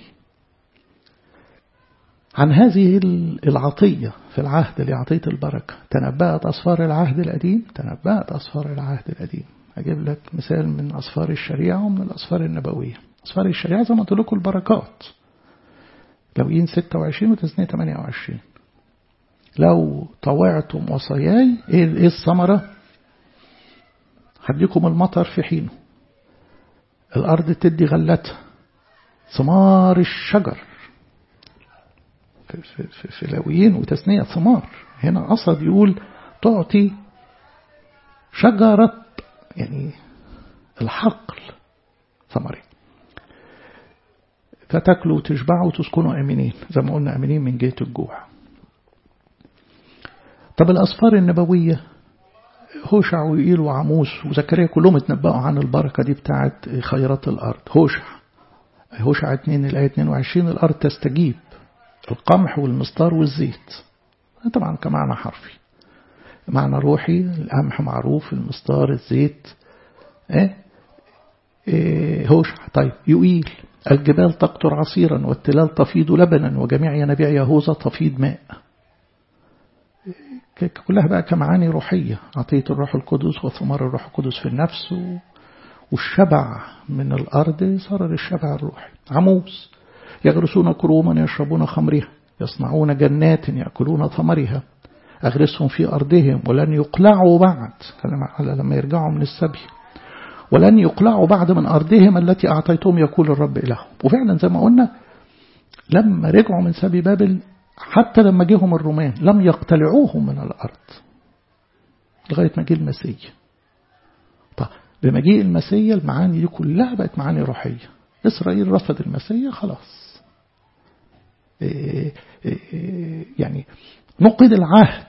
عن هذه العطية في العهد اللي عطية البركة تنبأت أسفار العهد القديم، تنبأت أسفار العهد القديم. أجيب لك مثال من أسفار الشريعة ومن الأسفار النبوية. أسفار الشريعة زي ما قلت لكم البركات، لويين ستة وعشرين وتثنية ثمانية وعشرين. لو طوعتم وصاياي إيه الثمرة؟ هديكم المطر في حينه، الأرض تدي غلتها، ثمار الشجر في, في, في لويين وتثنية ثمار. هنا قصد يقول تعطي شجرة يعني الحقل ثمرين، فتاكلوا وتشبعوا وتسكنوا امنين، زي ما قلنا امنين من جهة الجوع. طب الأسفار النبوية هوشع وإيل وعموس وزكريا كلهم اتنبأوا عن البركة دي بتاعت خيرات الأرض. هوشع هوشع اثنين الآية اثنين وعشرين: الأرض تستجيب، القمح والمستار والزيت. طبعا كمعنى حرفي، معنى روحي القمح معروف، المستار الزيت. ايه, إيه هوشع. طيب يوئيل: الجبال تقطر عصيرا والتلال تفيض لبنا وجميع ينابيع يهوذا تفيض ماء. كلها بقى كمعاني روحية، عطية الروح القدس وثمار الروح القدس في النفس والشبع من الأرض صار للشبع الروحي. عموس: يغرسون كروما يشربون خمرها، يصنعون جنات يأكلون ثمرها، أغرسهم في أرضهم ولن يقلعوا بعد. كلام على لما يرجعوا من السبي، ولن يقلعوا بعد من أرضهم التي أعطيتهم يقول الرب إلههم. وفعلا زي ما قلنا لما رجعوا من سبي بابل حتى لما جيهم الرومان لم يقتلعوهم من الأرض لغاية ما جه المسيح. طب بمجيء المسيح المعاني دي كلها بقت معاني روحية. إسرائيل رفض المسيح خلاص، إيه إيه يعني نقض العهد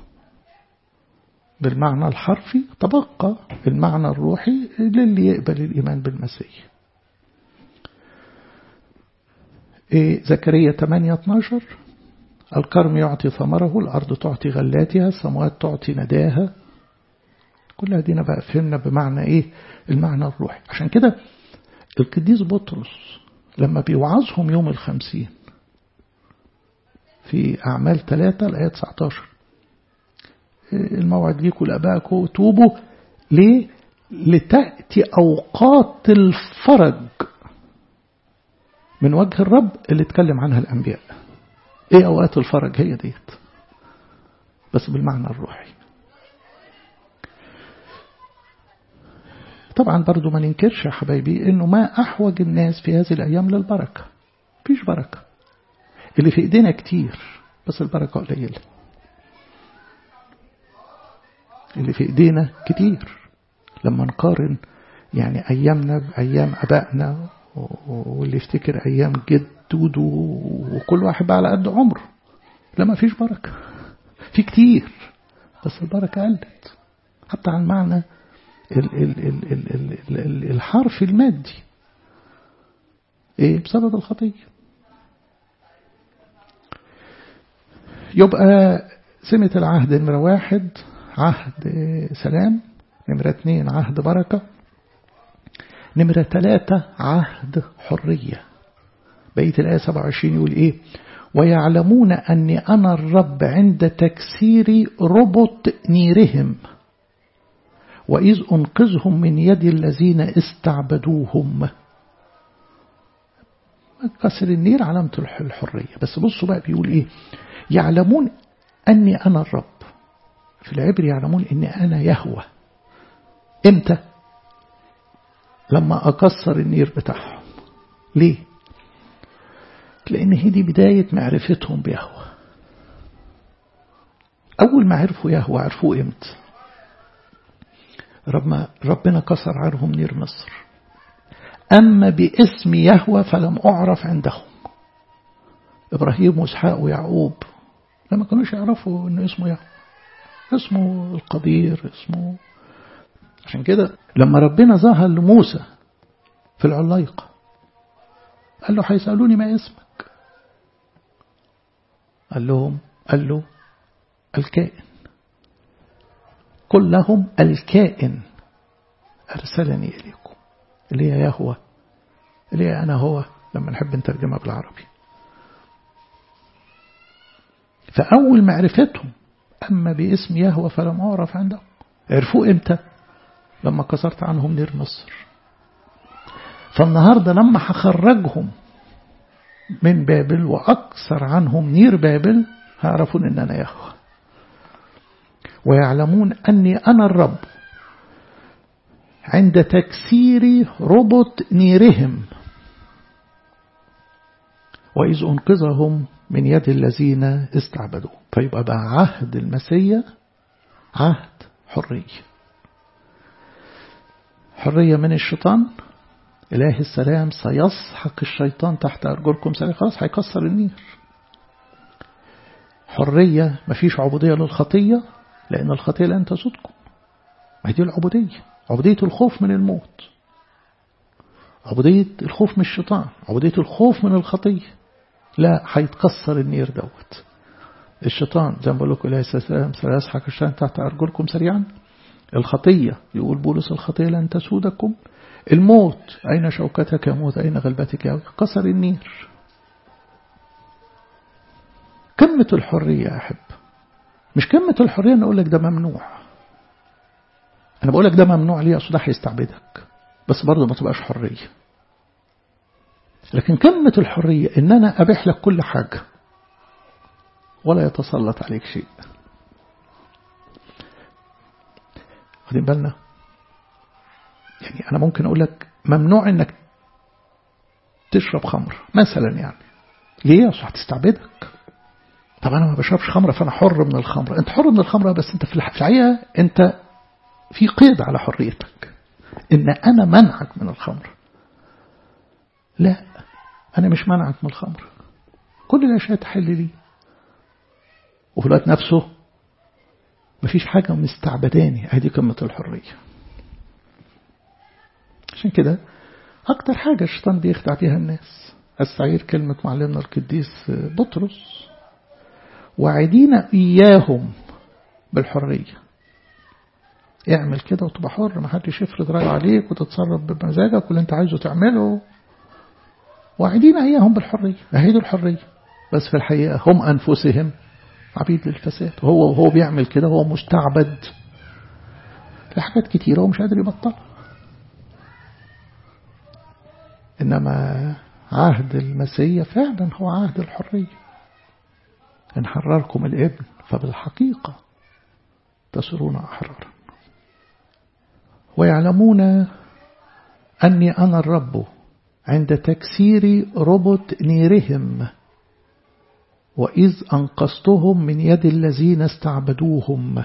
بالمعنى الحرفي، تبقى المعنى الروحي للي يقبل الإيمان بالمسيح. إيه زكريا ثمانية اثناشر الكرم يعطي ثمره، الأرض تعطي غلاتها، السماوات تعطي نداها. كل هذه بقى فهمنا بمعنى إيه المعنى الروحي. عشان كده القديس بطرس لما بيوعظهم يوم الخمسين في أعمال ثلاثة الآية تسعة عشر الموعد ليكم لأبائكم توبوا ليه؟ لتأتي أوقات الفرج من وجه الرب اللي اتكلم عنها الأنبياء. ايه أوقات الفرج؟ هي ديت بس بالمعنى الروحي. طبعا برضو ما ننكرش يا حبايبي انه ما احوج الناس في هذه الايام للبركة. فيش بركة، اللي في ايدينا كتير بس البركة قليلة. اللي في ايدينا كتير لما نقارن يعني ايامنا بايام ابائنا، واللي يفتكر ايام جدوده وكل واحد بقى على قد عمره، لما فيش بركة. في كتير بس البركة قلت حتى عن معنى ال ال ال ال ال ال الحرف المادي. ايه؟ بسبب الخطية. يبقى سمة العهد نمرة واحد عهد سلام، نمرة اثنين عهد بركة، نمرة ثلاثة عهد حرية. بقية الآية سبعة وعشرين يقول ايه؟ ويعلمون أني أنا الرب عند تكسير ربط نيرهم وإذ أنقذهم من يد الذين استعبدوهم. كسر النير علامة الحرية. بس بصوا بقى بيقول إيه؟ يعلمون أني أنا الرب. في العبر يعلمون أني أنا يهوه. إمتى؟ لما أكسر النير بتاعهم. ليه؟ لأن هي دي بداية معرفتهم بيهوه. أول ما عرفوا يهوه عرفوا إمتى؟ رب ربنا كسر عنهم نير مصر. أما باسم يهوه فلم أعرف عندهم. إبراهيم وإسحاق ويعقوب لما كانوش يعرفوا إنه اسمه يهوه، اسمه القدير، اسمه. عشان كده لما ربنا ظهر لموسى في العلايقة قال له هيسألوني ما اسمك؟ قال لهم قال له الكائن. قل لهم الكائن أرسلني إليكم، اللي هي يهوه، اللي هي أنا هو لما نحب نترجمها بالعربي. فأول معرفتهم أما باسم يهوه فلم أعرف عندهم. عرفوه إمتى؟ لما كسرت عنهم نير مصر. فالنهاردة لما هخرجهم من بابل وأكسر عنهم نير بابل هيعرفون إن أنا يهوه. ويعلمون أني أنا الرب عند تكسير ربط نيرهم وإذ أنقذهم من يد الذين استعبدوا. فيبقى بقى عهد المسيح عهد حرية. حرية من الشيطان. إله السلام سيسحق الشيطان تحت أرجلكم سريع. خلاص هيكسر النير. حرية مفيش عبودية للخطية لأن الخطية لن تسودكم. ما هي دي العبودية. عبودية الخوف من الموت، عبودية الخوف من الشيطان، عبودية الخوف من الخطية. لا، هيتكسر النير دوت. الشيطان زي ما بقول لكم إله السلام سيسحق الشيطان تحت أرجلكم سريعا. الخطية يقول بولس الخطية لن تسودكم. الموت أين شوكتك يا موت، أين غلبتك يا كسر النير. كلمة الحرية يا أحب، مش كلمة الحرية أن أقول لك ده ممنوع. أنا بقول لك ده ممنوع ليه؟ أصل ده هيستعبدك، بس برضه ما تبقاش حرية. لكن كلمة الحرية إن أنا أبيح لك كل حاجة ولا يتسلط عليك شيء. خدين بالنا؟ يعني أنا ممكن أقول لك ممنوع إنك تشرب خمر مثلا، يعني ليه؟ أصل هتستعبدك. طب أنا ما بشربش خمرة فأنا حر من الخمرة. أنت حر من الخمرة، بس أنت في الحقيقة أنت في قيد على حريتك، إن أنا منعك من الخمر. لا، أنا مش منعك من الخمر، كل الأشياء تحل لي، وفي الوقت نفسه مفيش حاجة مستعبداني. هذه قمة الحرية. عشان كده أكتر حاجة الشيطان بيخدع بيها الناس، استعير كلمة معلمنا القديس بطرس: وعدينا إياهم بالحرية. اعمل كده وتبقى حر، ما حدش يفرض رأيه عليك وتتصرف بمزاجك واللي انت عايزه تعمله. وعدينا إياهم بالحرية، هي دي الحرية. بس في الحقيقة هم أنفسهم عبيد للفساد. هو وهو بيعمل كده هو مستعبد في حاجات كتيرة ومش قادر يبطل. إنما عهد المسيح فعلا هو عهد الحرية. إن حرركم الابن فبالحقيقة تصيرون أحرارا. ويعلمون أني أنا الرب عند تكسير ربط نيرهم، وإذ أنقذتهم من يد الذين استعبدوهم.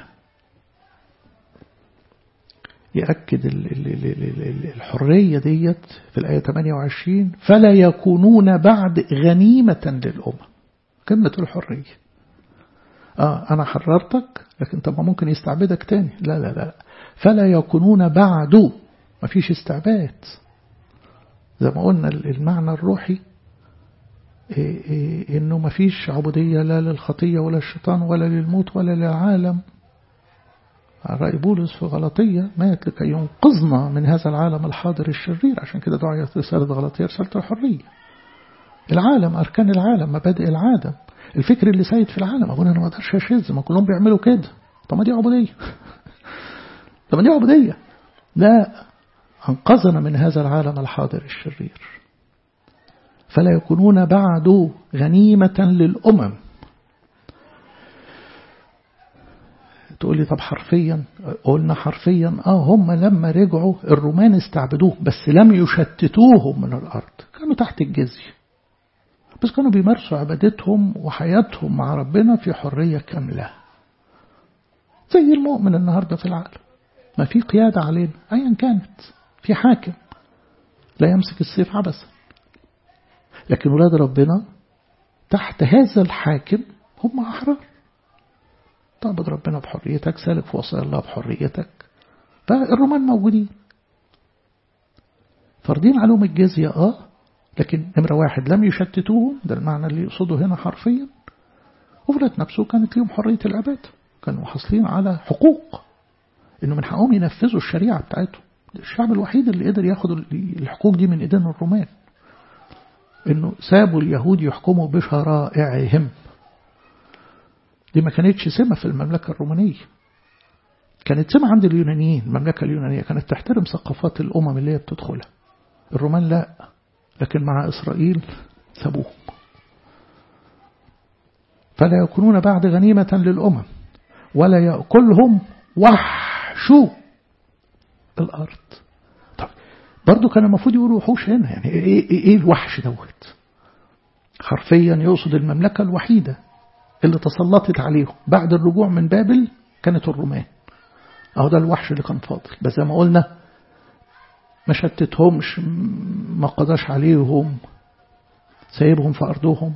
يأكد الحرية ديت في الآية ثمانية وعشرين: فلا يكونون بعد غنيمة للأمم. قمة الحرية. آه أنا حررتك، لكن طبعا ممكن يستعبدك تاني. لا لا لا، فلا يكونون بعد، ما فيش استعباد. زي ما قلنا المعنى الروحي إيه إيه إنه ما فيش عبودية لا للخطية ولا الشيطان ولا للموت ولا للعالم. رأي بولس في غلطية: مات لكي ينقذنا من هذا العالم الحاضر الشرير. عشان كده دعيت رسالة غلطية رسالة الحرية. العالم، أركان العالم، مبادئ العالم، الفكر اللي سيد في العالم. أقول أنا ما أقدرش أشذ، ما كلهم بيعملوا كده. طب ما دي عبودية. طب ما دي عبودية. لا، أنقذنا من هذا العالم الحاضر الشرير. فلا يكونون بعد غنيمة للأمم. تقول لي طب حرفيا؟ قلنا حرفيا آه هم لما رجعوا الرومان استعبدوه، بس لم يشتتوهم من الأرض، كانوا تحت الجزية، بس كانوا بيمارسوا عبادتهم وحياتهم مع ربنا في حرية كاملة. زي المؤمن النهاردة في العالم، ما في قيادة علينا أيا كانت، في حاكم لا يمسك السيف عبثا، لكن ولاد ربنا تحت هذا الحاكم هم أحرار. تعبد ربنا بحريتك، سالك في وصايا الله بحريتك. فالرومان موجودين فرضين عليهم الجزية آه، لكن نمرة واحد لم يشتتوهم، ده المعنى اللي يقصده هنا حرفيا. وفلت نفسه كانت لهم حرية العبادة، كانوا حاصلين على حقوق إنه من حقهم ينفذوا الشريعة بتاعتهم. الشعب الوحيد اللي قدر ياخد الحقوق دي من إيدين الرومان، إنه سابوا اليهود يحكموا بشرائعهم. دي ما كانتش سمة في المملكة الرومانية، كانت سمة عند اليونانيين. المملكة اليونانية كانت تحترم ثقافات الأمم اللي هي بتدخلها. الرومان لا، لكن مع إسرائيل سابوهم. فلا يكونون بعد غنيمة للأمم ولا يأكلهم وحش الأرض. طب برضو كان المفروض يقولوا وحوش هنا، يعني إيه, إيه, إيه الوحش دوت؟ حرفيا يقصد المملكة الوحيدة اللي تسلطت عليهم بعد الرجوع من بابل كانت الرومان. أهو ده الوحش اللي كان فاضل، بس زي ما قلنا ما شتتهمش، ما قضاش عليهم، سايبهم في أرضهم.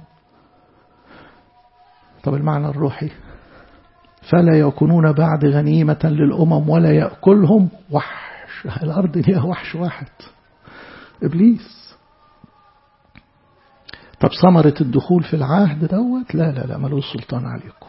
طب المعنى الروحي: فلا يكونون بعد غنيمة للأمم ولا يأكلهم وحش. الأرض دي وحش واحد، إبليس. طب ثمرة الدخول في العهد دوت: لا لا لا، ملوش سلطان عليكم،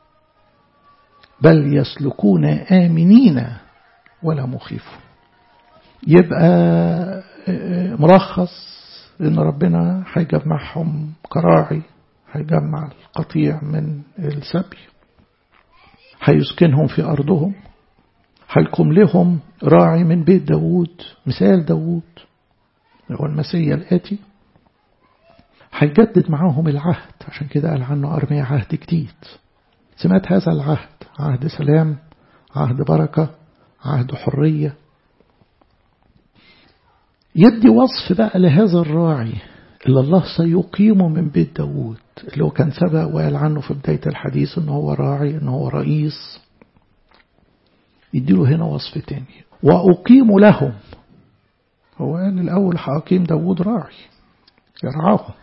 بل يسلكون آمنين ولا مخيفون. يبقى مرخص إن ربنا هيجمعهم كراعي، هيجمع القطيع من السبي، هيسكنهم في أرضهم، هيقوم لهم راعي من بيت داود مثال داود هو المسيح الآتي، هيجدد معاهم العهد. عشان كده قال عنه أرميا عهد جديد. سمات هذا العهد: عهد سلام، عهد بركة، عهد حرية. يدي وصف بقى لهذا الراعي اللي الله سيقيمه من بيت داود، اللي هو كان سبق وقال عنه في بداية الحديث إنه هو راعي، إنه هو رئيس. يديله هنا وصف تاني، وأقيم لهم. هو قال الأول حاكيم داود راعي يرعاهم،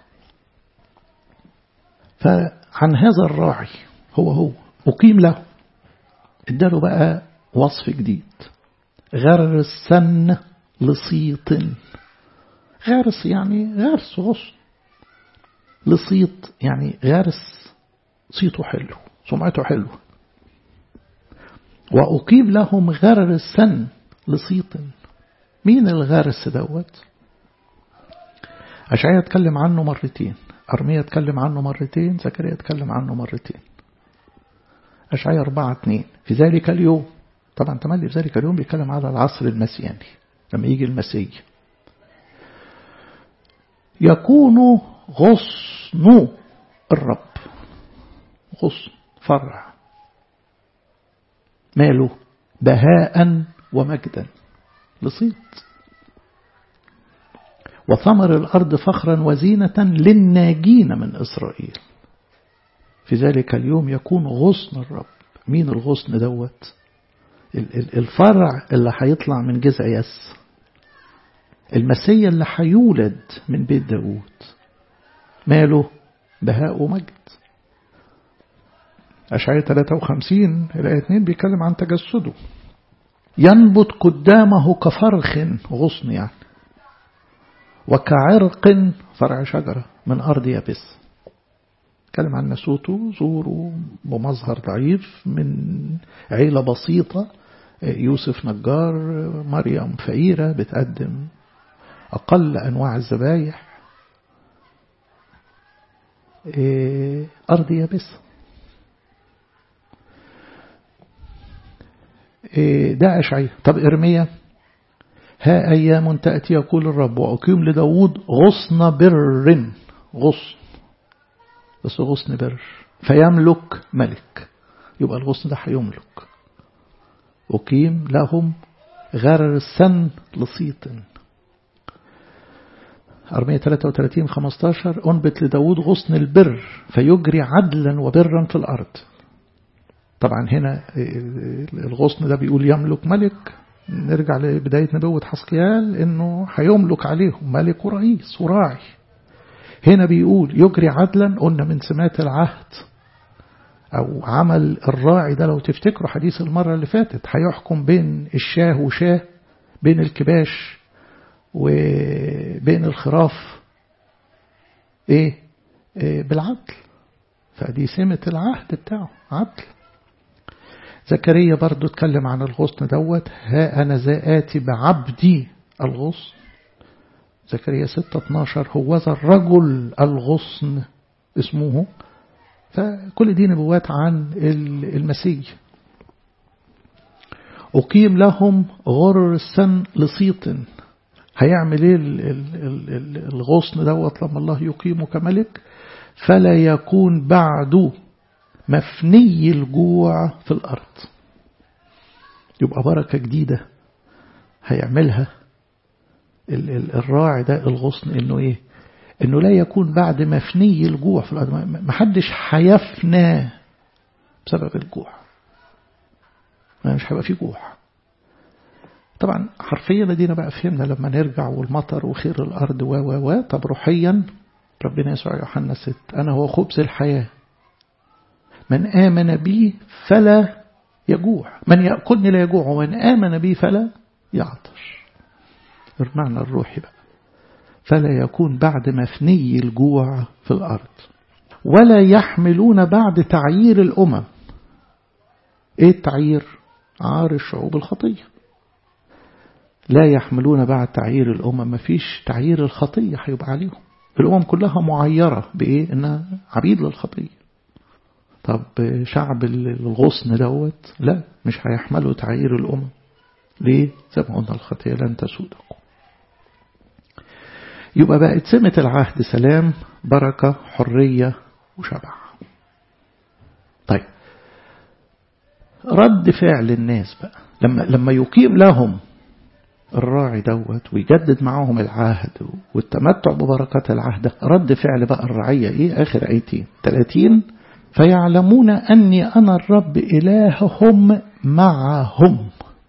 فعن هذا الراعي هو هو أقيم له، اداله بقى وصف جديد، غرسا لصيط. غرس يعني غرس غصن، لصيط يعني غرس صيته حلو، سمعته حلوه. وأقيم لهم غرسا لصيط. مين الغرس دوت؟ أشعياء اتكلم عنه مرتين، أرميا اتكلم عنه مرتين، زكريا اتكلم عنه مرتين. أشعياء أربعة اتنين في ذلك اليوم، طبعا تملي في ذلك اليوم بيتكلم على العصر المسياني لما يجي المسيح. يكون غصن الرب، غصن فرع، ماله بهاء ومجدا لصيط. وثمر الأرض فخرا وزينة للناجين من إسرائيل. في ذلك اليوم يكون غصن الرب. مين الغصن دوت؟ الفرع اللي هيطلع من جذع يس، المسيح اللي هيولد من بيت داود، ماله بهاء ومجد. أشعياء ثلاثة وخمسين الآية اثنين بيتكلم عن تجسده. ينبت قدامه كفرخ، غصن يعني، وكعرق فرع شجرة من أرض يابس. تكلم عن نسوته، زوره بمظهر ضعيف من عيلة بسيطة، يوسف نجار، مريم فقيرة بتقدم أقل أنواع الذبايح، أرض يابسة. ده أشعياء. طب إرميا، ها أيام تأتي يقول الرب وأقيم لداود غصن بر، غصن بس غصن بر، فيملك ملك. يبقى الغصن ده هيملك. أقيم لهم غرسا لصيط. أرمية ثلاثة وثلاثين خمستاشر أنبت لداود غصن البر فيجري عدلا وبرا في الأرض. طبعا هنا الغصن ده بيقول يملك ملك. نرجع لبداية نبوة حسقيال إنه هيملك عليهم ملك ورئيس وراعي. هنا بيقول يجري عدلا، قلنا من سمات العهد أو عمل الراعي ده. لو تفتكروا حديث المرة اللي فاتت، هيحكم بين الشاه وشاه، بين الكباش وبين الخراف، إيه, إيه بالعدل. فدي سمة العهد بتاعه، عدل. زكريا برضو اتكلم عن الغصن دوت، ها أنا ذا آتي بعبدي الغصن. زكريا ستة اتناشر هوذا الرجل الغصن اسمه. فكل دي نبوات عن المسيح. أقيم لهم غرسا لصيط. هيعمل ايه الغصن دوت لما الله يقيمه كملك؟ فلا يكون بعده مفني الجوع في الأرض. يبقى بركة جديدة هيعملها الراعي ده الغصن، انه ايه؟ انه لا يكون بعد مفني الجوع في الأرض. محدش هيفنى بسبب الجوع، ما مش هيبقى فيه جوع. طبعا حرفيا دينا بقى فهمنا لما نرجع والمطر وخير الأرض و و و طب روحيا ربنا يسوع يوحنا ست أنا هو خبز الحياة، من آمن بي فلا يجوع، من يأكلني لا يجوع، ومن آمن بي فلا يعطش. المعنى الروحي بقى، فلا يكون بعد مفني الجوع في الأرض. ولا يحملون بعد تعيير الأمم. إيه التعيير؟ عار الشعوب الخطية. لا يحملون بعد تعيير الأمم، ما فيش تعيير الخطية هيبقى عليهم. الأمم كلها معيرة بإيه؟ إنها عبيد للخطية. طب شعب الغصن دوت لا، مش هيحملوا تعيير الأمم. ليه؟ زي ما قلنا الخطية لن تسودكم. يبقى بقت سمة العهد سلام، بركة، حرية وشبع. طيب رد فعل الناس بقى لما لما يقيم لهم الراعي دوت ويجدد معاهم العهد والتمتع ببركات العهد، رد فعل بقى الرعية إيه؟ آخر آيتين ثلاثين، فيعلمون أني أنا الرب إلههم معهم.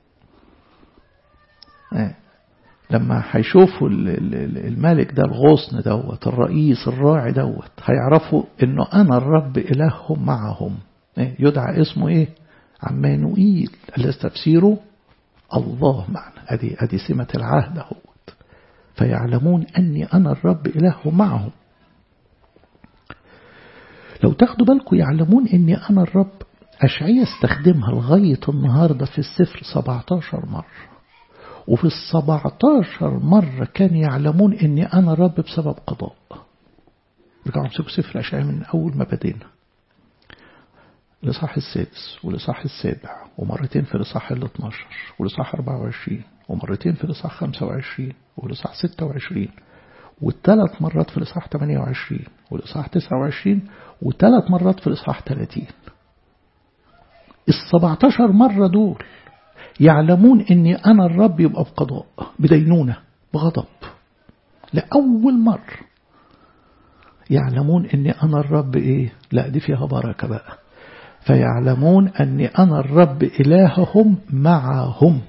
لما هيشوفوا الملك ده الغصن دوت الرئيس الراعي دوت هيعرفوا أنه أنا الرب إلههم معهم. يدعى اسمه إيه؟ عمانوئيل، اللي تفسيره الله معنا. أدي أدي سمة العهد اهوت. فيعلمون أني أنا الرب إلههم معهم. لو تاخدوا بالكم يعلمون أني أنا الرب، أشعياء استخدمها لغاية النهاردة في السفر سبعتاشر مرة، وفي السبعتاشر مرة كان يعلمون أني أنا الرب بسبب قضاء. رجعوا امسكوا سفر أشعياء من أول ما بدينا، لصح السادس ولصح السابع، ومرتين في لصح الاثناشر ولصح أربعة وعشرين، ومرتين في لصح خمسة وعشرين ولصح ستة وعشرين، والثلاث مرات في لصح ثمانية وعشرين ولصح تسعة وعشرين، وثلاث مرات في لصح ثلاثين. السبعتاشر مرة دول يعلمون أني أنا الرب يبقى بقضاء، بدينونة، بغضب. لأول مرة يعلمون أني أنا الرب إيه؟ لا دي فيها بركة بقى. فيعلمون أني أنا الرب إلههم معهم.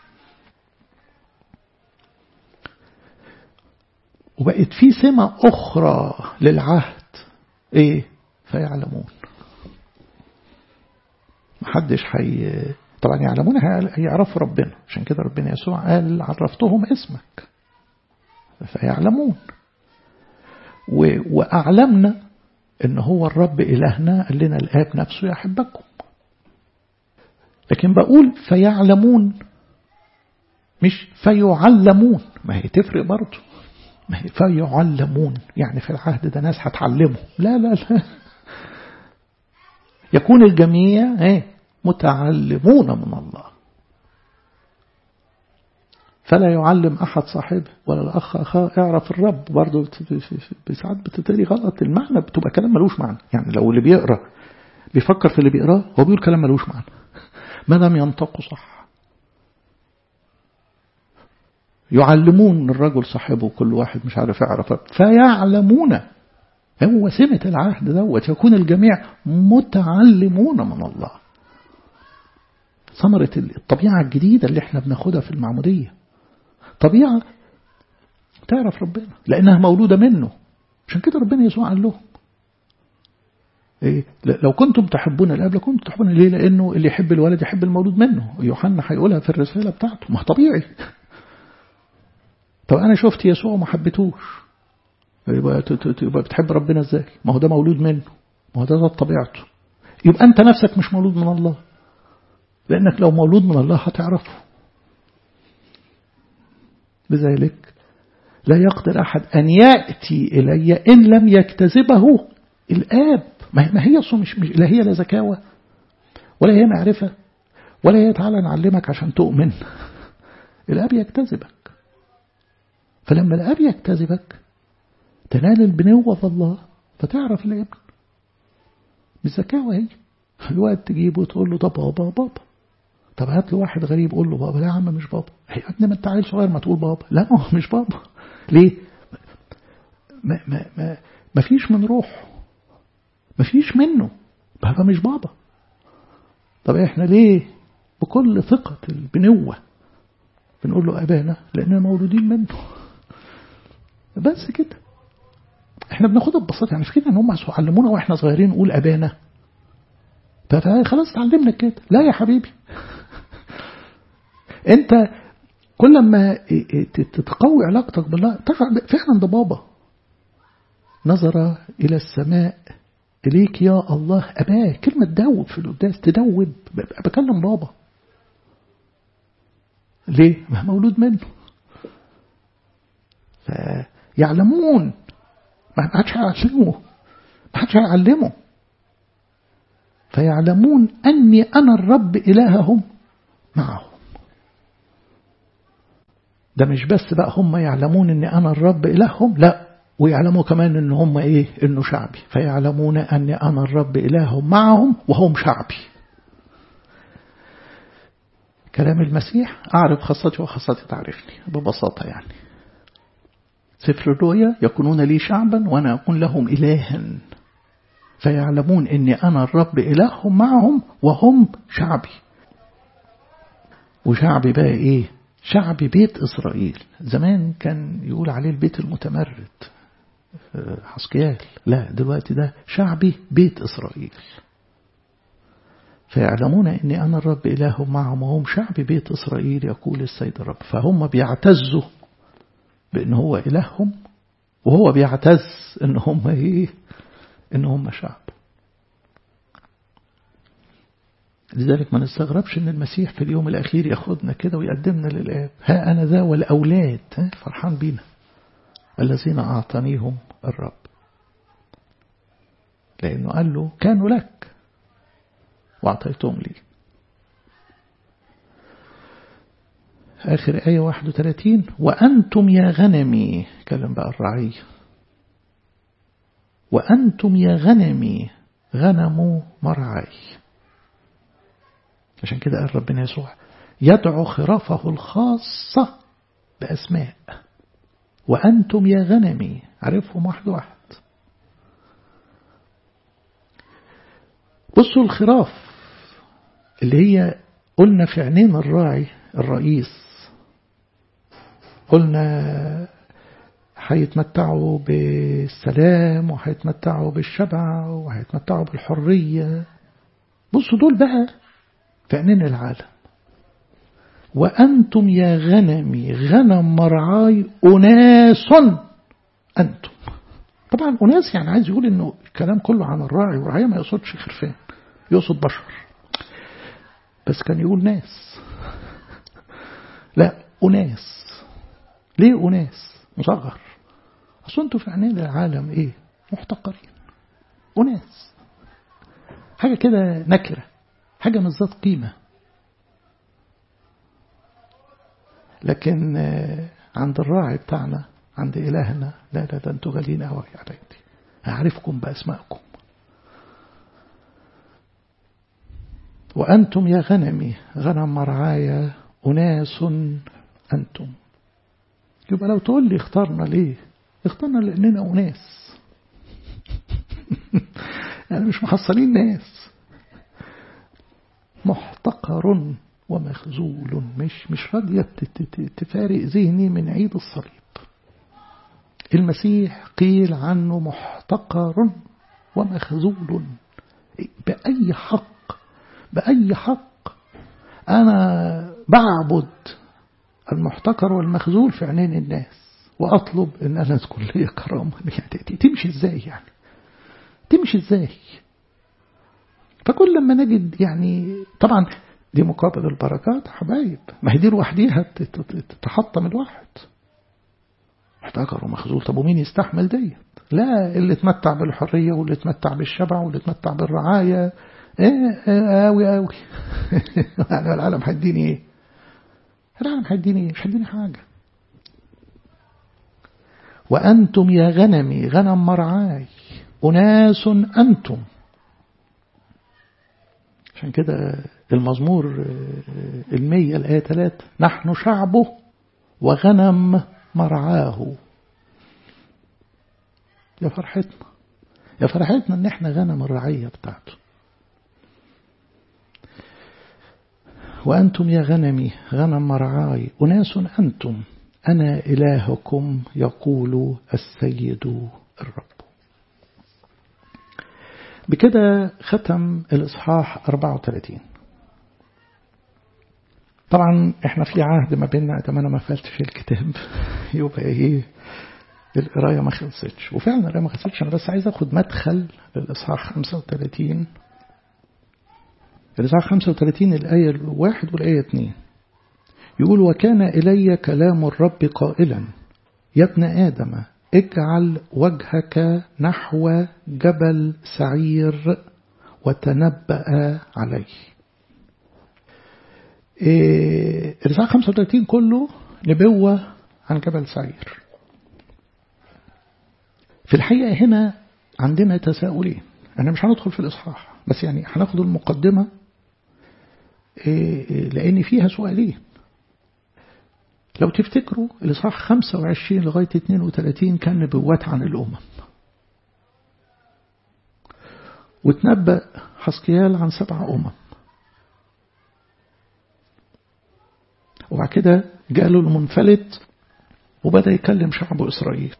وبقت في سمة أخرى للعهد إيه؟ فيعلمون. محدش حي طبعا يعلمون هيعرفوا ربنا، عشان كده ربنا يسوع قال عرفتهم اسمك. فيعلمون. وأعلمنا إن هو الرب إلهنا، قال لنا الآب نفسه يحبكم. لكن بقول فيعلمون مش فيعلمون، ما هي تفرق برضه. ما هي فيعلمون يعني في العهد ده ناس هتعلمه، لا لا لا، يكون الجميع ايه؟ متعلمون من الله. فلا يعلم أحد صاحبه ولا الأخ أخاه اعرف الرب. برضه بساعات بتتري غلط المعنى، بتبقى كلام ملوش معنى. يعني لو اللي بيقرأ بيفكر في اللي بيقراه هو بيقول كلام ملوش معنى ما دام ينطقوا صح. يعلمون الرجل صاحبه، كل واحد مش عارف يعرف. فيعلمون، هو سمة العهد دوت، يكون الجميع متعلمون من الله. ثمرة الطبيعة الجديدة اللي احنا بناخدها في المعمودية، طبيعة تعرف ربنا لأنها مولودة منه. عشان كده ربنا يسوع قال لهم إيه؟ لو كنتم تحبون الأب لكنتم تحبون. ليه؟ لأنه اللي يحب الولد يحب المولود منه. يوحنا هيقولها في الرسالة بتاعته. ما طبيعي. طب أنا شفت يسوع وما حبيتوش، يبقى بتحب ربنا ازاي؟ ما هو ده مولود منه، ما هو ده طبيعته. يبقى أنت نفسك مش مولود من الله، لأنك لو مولود من الله هتعرفه. لذلك لا يقدر أحد أن يأتي إلي إن لم يكتسبه الآب. ما هي مش لا هي لا زكاوة ولا هي معرفة ولا هي تعالى نعلمك عشان تؤمن. الآب يكتسبك. فلما الآب يكتسبك تنال البنوة في الله، فتعرف الابن. بالزكاوة هي الوقت تجيبه وتقول له طب بابا بابا. طب هات له واحد غريب قول له بابا. لا يا عم مش بابا. هي ابني ما انت عيل صغير ما تقول بابا. لا ما هو مش بابا. ليه؟ ما, ما, ما, ما فيش من روح، ما فيش منه. بابا مش بابا. طب احنا ليه بكل ثقة البنوة بنقول له أبانا؟ لأننا مولودين منه. بس كده. احنا بناخدها ببساطة. يعني فكرة ان هم علمونا واحنا صغيرين نقول أبانا، خلاص تعلمنا كده. لا يا حبيبي. انت كل ما تتقوي علاقتك بالله فعلا ده بابا. نظر إلى السماء إليك يا الله أباه. كلمة تدوب في القداس، تدوب. بكلم بابا. ليه؟ ما مولود منه. فيعلمون. ما حدش هيعلمه، ما حدش هيعلمه. فيعلمون أني أنا الرب إلههم معهم. ده مش بس بقى هم يعلمون أني أنا الرب إلههم، لا، ويعلموا كمان أن هم إيه؟ أنه شعبي. فيعلمون أني أنا الرب إلههم معهم وهم شعبي. كلام المسيح أعرف خاصتي وخاصتي تعرفني ببساطة يعني. سفر الرؤيا يكونون لي شعبا وأنا أكون لهم إلها فيعلمون أني أنا الرب إلههم معهم وهم شعبي. وشعبي بقى إيه؟ شعبي بيت إسرائيل. زمان كان يقول عليه البيت المتمرد حسقيال، لا دلوقتي ده شعبي بيت إسرائيل. فيعلمون أني أنا الرب إلههم معهم وهم شعبي بيت إسرائيل يقول السيد الرب. فهم بيعتزوا بأن هو إلههم وهو بيعتز أن هم إيه؟ أن هم شعب. لذلك ما نستغربش أن المسيح في اليوم الأخير ياخدنا كده ويقدمنا للآب. ها أنا ذا والأولاد، فرحان بينا الذين أعطانيهم الرب، لأنه قال له كانوا لك وأعطيتهم لي. آخر آية واحد وثلاثين وأنتم يا غنمي، كلم بقى الرعية، وأنتم يا غنمي غنم مرعاي. عشان كده قال ربنا يسوع يدعو خرافه الخاصة بأسماء. وأنتم يا غنمي، عرفهم واحد واحد. بصوا الخراف اللي هي قلنا في عينين الراعي الرئيس، قلنا هيتمتعوا بالسلام وهيتمتعوا بالشبع وهيتمتعوا بالحرية. بصوا دول بقى في عينين العالم. وأنتم يا غنمي غنم مرعاي أناس أنتم. طبعا أناس يعني عايز يقول إنه الكلام كله عن الراعي والرعاية، ما يقصدش خرفان، يقصد بشر، بس كان يقول ناس. لا أناس. ليه أناس مصغر؟ أصل أنتوا في عينين العالم إيه؟ محتقرين. أناس حاجة كده نكرة، حاجة من ذات قيمة. لكن عند الراعي بتاعنا، عند إلهنا، لا لا ده أنتوا غاليين قوي يا عيدي، أعرفكم بأسمائكم. وأنتم يا غنمي غنم مرعايا أناس أنتم. يبقى لو تقول لي اخترنا ليه؟ اخترنا لأننا أناس. يعني مش محصلين ناس، محتقر ومخزول، مش مش راضية تفارق ذهني من عيد الصليب. المسيح قيل عنه محتقر ومخزول. بأي حق، بأي حق أنا بعبد المحتقر والمخزول في عينين الناس وأطلب أن أنا تكون لي كرامة؟ يعني تمشي إزاي؟ يعني تمشي إزاي؟ فكل لما نجد يعني طبعا دي مقابل البركات حبايب، ما هي دي لوحديها تحطم الواحد. محتقر ومخزول، طب ومين يستحمل ديت؟ لا، اللي تمتع بالحرية واللي تمتع بالشبع واللي تمتع بالرعاية. ايه قوي قوي. يعني العالم هيديني ايه؟ العالم هيديني ايه؟ مش هيديني حاجة. وأنتم يا غنمي غنم مرعاي أناس أنتم. عشان كده المزمور المية الآية ثلاثة نحن شعبه وغنم مرعاه. يا فرحتنا، يا فرحتنا ان احنا غنم الرعية بتاعته. وأنتم يا غنمي غنم مرعاي أناس أنتم أنا إلهكم يقول السيد الرب. بكده ختم الإصحاح أربعة وثلاثين. طبعا احنا في عهد ما بيننا، أتمنى ما فلتش الكتاب يبقى ايه القراية ما خلصتش. وفعلا القراية ما خلصتش. أنا بس عايز أخد مدخل للإصحاح خمسة وثلاثين. الإصحاح خمسة وثلاثين الآية الواحد والآية اثنين يقول وكان إلي كلام الرب قائلا يا ابن آدم اجعل وجهك نحو جبل سعير وتنبأ عليه. إيه الإصحاح خمسة وثلاثين كله نبوة عن جبل سعير. في الحقيقة هنا عندنا تساؤلين. أنا مش هندخل في الإصحاح، بس يعني هناخد المقدمة لأن فيها سؤالين. لو تفتكروا الإصحاح خمسة وعشرين لغاية اثنين وثلاثين كان نبوات عن الأمم، وتنبأ حسقيال عن سبع أمم، وبعد كده جاله المنفلت وبدأ يكلم شعب إسرائيل.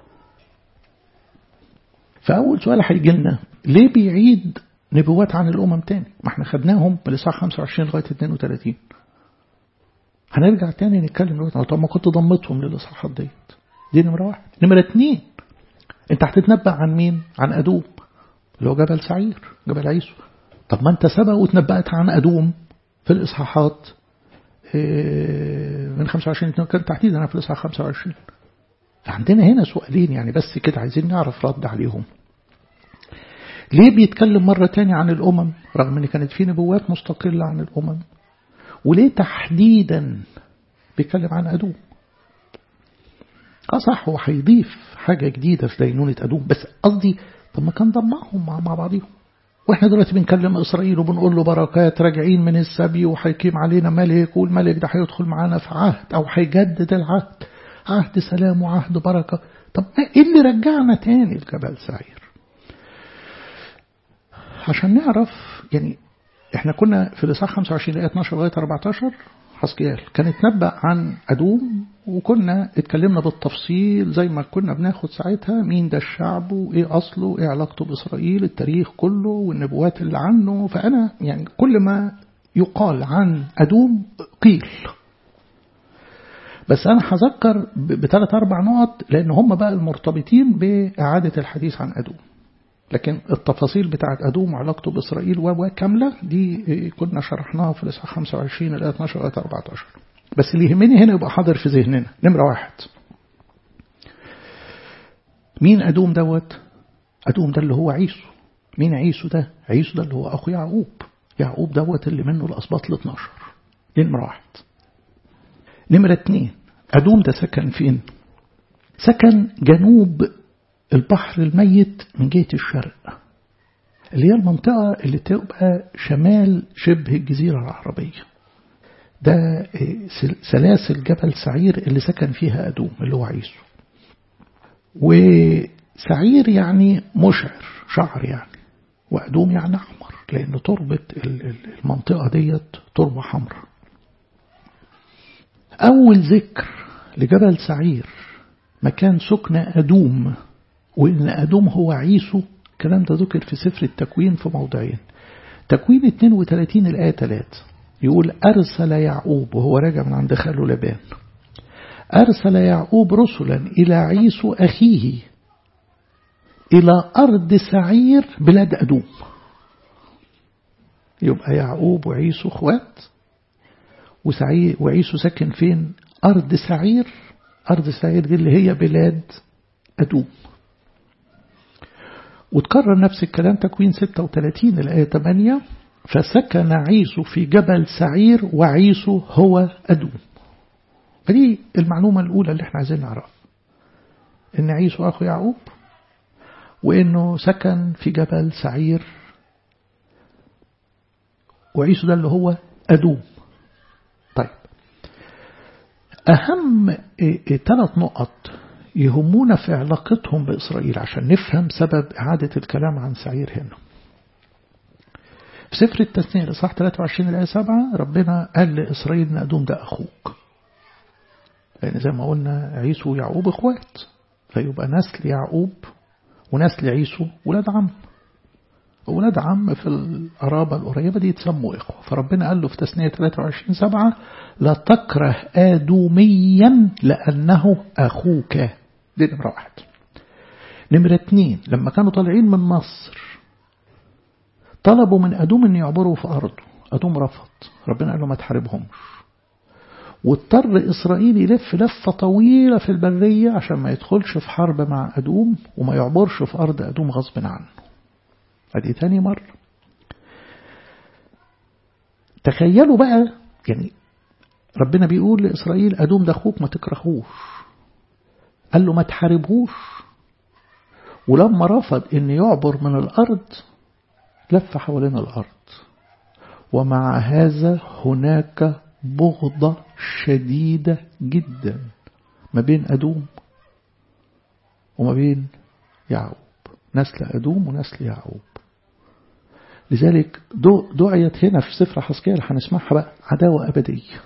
فأول سؤال هيجي لنا، ليه بيعيد نبوات عن الأمم تاني؟ ما احنا خدناهم بالإصحاح خمسة وعشرين لغاية اثنين وثلاثين، هنرجع تاني نتكلم. طب ما كنت ضمتهم للإصحاحات ديت. دي نمرة واحد. نمرة اتنين، انت هتتنبأ عن مين؟ عن أدوم اللي هو جبل سعير، جبل عيسو. طب ما انت سبق وتنبأت عن أدوم في الإصحاحات من خمسة وعشرين كان تحديدا في الإصحاح خمسة وعشرين. عندنا هنا سؤالين يعني بس كده عايزين نعرف رد عليهم. ليه بيتكلم مرة تاني عن الأمم رغم ان كانت في نبوات مستقلة عن الأمم؟ وليه تحديدا بيتكلم عن أدوم؟ اه صح، هو هيضيف حاجة جديدة في دينونة أدوم، بس قصدي طب ما كان ضمهم مع, مع بعضهم. واحنا دلوقتي بنكلم إسرائيل وبنقول له بركات راجعين من السبي وهيقيم علينا ملك، والملك ده هيدخل معانا في عهد أو هيجدد العهد، عهد سلام وعهد بركة. طب ايه اللي رجعنا تاني لجبل سعير؟ عشان نعرف يعني احنا كنا في الإصحاح خمسة وعشرين آية اثناشر لغاية أربعة عشر حسقيال كان اتنبأ عن أدوم، وكنا اتكلمنا بالتفصيل زي ما كنا بناخد ساعتها مين ده الشعب وايه أصله وايه علاقته بإسرائيل، التاريخ كله والنبوات اللي عنه. فأنا يعني كل ما يقال عن أدوم قيل، بس أنا هذكر بثلاث أربع نقط لأن هم بقى المرتبطين بإعادة الحديث عن أدوم. لكن التفاصيل بتاعت أدوم وعلاقته بإسرائيل وكاملة دي كنا شرحناها في الإصحاح خمسة وعشرين الآية اثناشر إلى أربعة عشر. بس اللي يهمني هنا يبقى حاضر في ذهننا. نمرة واحد، مين أدوم دوت؟ أدوم ده اللي هو عيسو. مين عيسو ده؟ عيسو ده اللي هو أخو يعقوب. يعقوب دوت اللي منه الأسباط الاثناشر. دي نمرة واحد. نمرة اتنين، أدوم ده سكن فين؟ سكن جنوب البحر الميت من جهة الشرق، اللي هي المنطقة اللي تبقى شمال شبه الجزيرة العربية. ده سلاسل جبل سعير اللي سكن فيها أدوم اللي هو عيسو. وسعير يعني مشعر، شعر يعني، وأدوم يعني أحمر، لأن تربة المنطقة ديت تربة حمراء. أول ذكر لجبل سعير مكان سكن أدوم وإن أدوم هو عيسو، الكلام ده ذكر في سفر التكوين في موضعين. تكوين اثنين وثلاثين الآية ثلاثة يقول أرسل يعقوب وهو راجع من عند خاله لبان، أرسل يعقوب رسلا إلى عيسو أخيه إلى أرض سعير بلاد أدوم. يبقى يعقوب وعيسو اخوات، وسعير وعيسو سكن فين؟ أرض سعير. أرض سعير دي اللي هي بلاد أدوم. وتكرر نفس الكلام تكوين ستة وثلاثين الآية ثمانية فسكن عيسو في جبل سعير وعيسو هو أدوم. فدي المعلومة الأولى اللي احنا عايزين نعرف، إن عيسو أخو يعقوب وإنه سكن في جبل سعير، وعيسو ده اللي هو أدوم. طيب أهم ثلاث نقط يهمونا في علاقتهم بإسرائيل عشان نفهم سبب إعادة الكلام عن سعير هنا. في سفر التثنية الإصحاح ثلاثة وعشرين الآية سبعة ربنا قال لإسرائيل إن أدوم ده أخوك، لأن زي ما قلنا عيسو ويعقوب إخوات، فيبقى نسل يعقوب ونسل عيسو ولاد عم، ولاد عم في القرابة القريبة دي يتسموا إخوة. فربنا قال له في تثنية ثلاثة وعشرين سبعة لا تكره آدوميا لأنه أخوك. دي نمرة واحد. نمرة اتنين، لما كانوا طالعين من مصر طلبوا من أدوم أن يعبروا في أرضه، أدوم رفض، ربنا قال له ما تحاربهمش، واضطر إسرائيل يلف لفة طويلة في البرية عشان ما يدخلش في حرب مع أدوم وما يعبرش في أرض أدوم غصب عنه. هذه تاني مرة. تخيلوا بقى، يعني ربنا بيقول لإسرائيل أدوم ده أخوك ما تكرهوش، قال له ما تحاربهوش، ولما رفض إن يعبر من الأرض لف حوالين الأرض، ومع هذا هناك بغضة شديدة جدا ما بين أدوم وما بين يعقوب، نسل أدوم ونسل يعقوب. لذلك دعيت هنا في سفر حزقيال هنسمعها بقى عداوة أبدية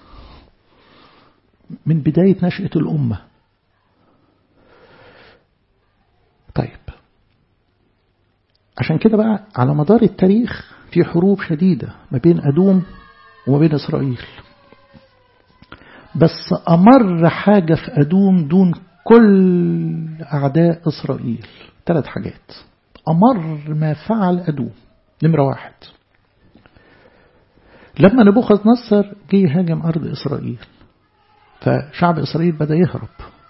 من بداية نشأة الأمة. طيب عشان كده بقى على مدار التاريخ في حروب شديدة ما بين أدوم وما بين إسرائيل، بس أمر حاجة في أدوم دون كل أعداء إسرائيل، ثلاث حاجات أمر ما فعل أدوم. نمرة واحد، لما نبوخذ نصر جه يهاجم أرض إسرائيل فشعب إسرائيل بدأ يهرب،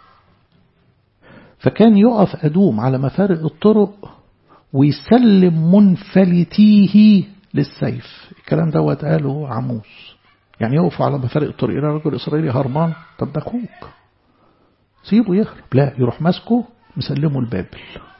فكان يقف أدوم على مفارق الطرق ويسلم منفلتيه للسيف. الكلام دوت قاله عموس، يعني يقفوا على مفارق الطرق، إلى رجل إسرائيلي هربان، طب ده أخوك سيبه يهرب، لا يروح ماسكه مسلمه لبابل.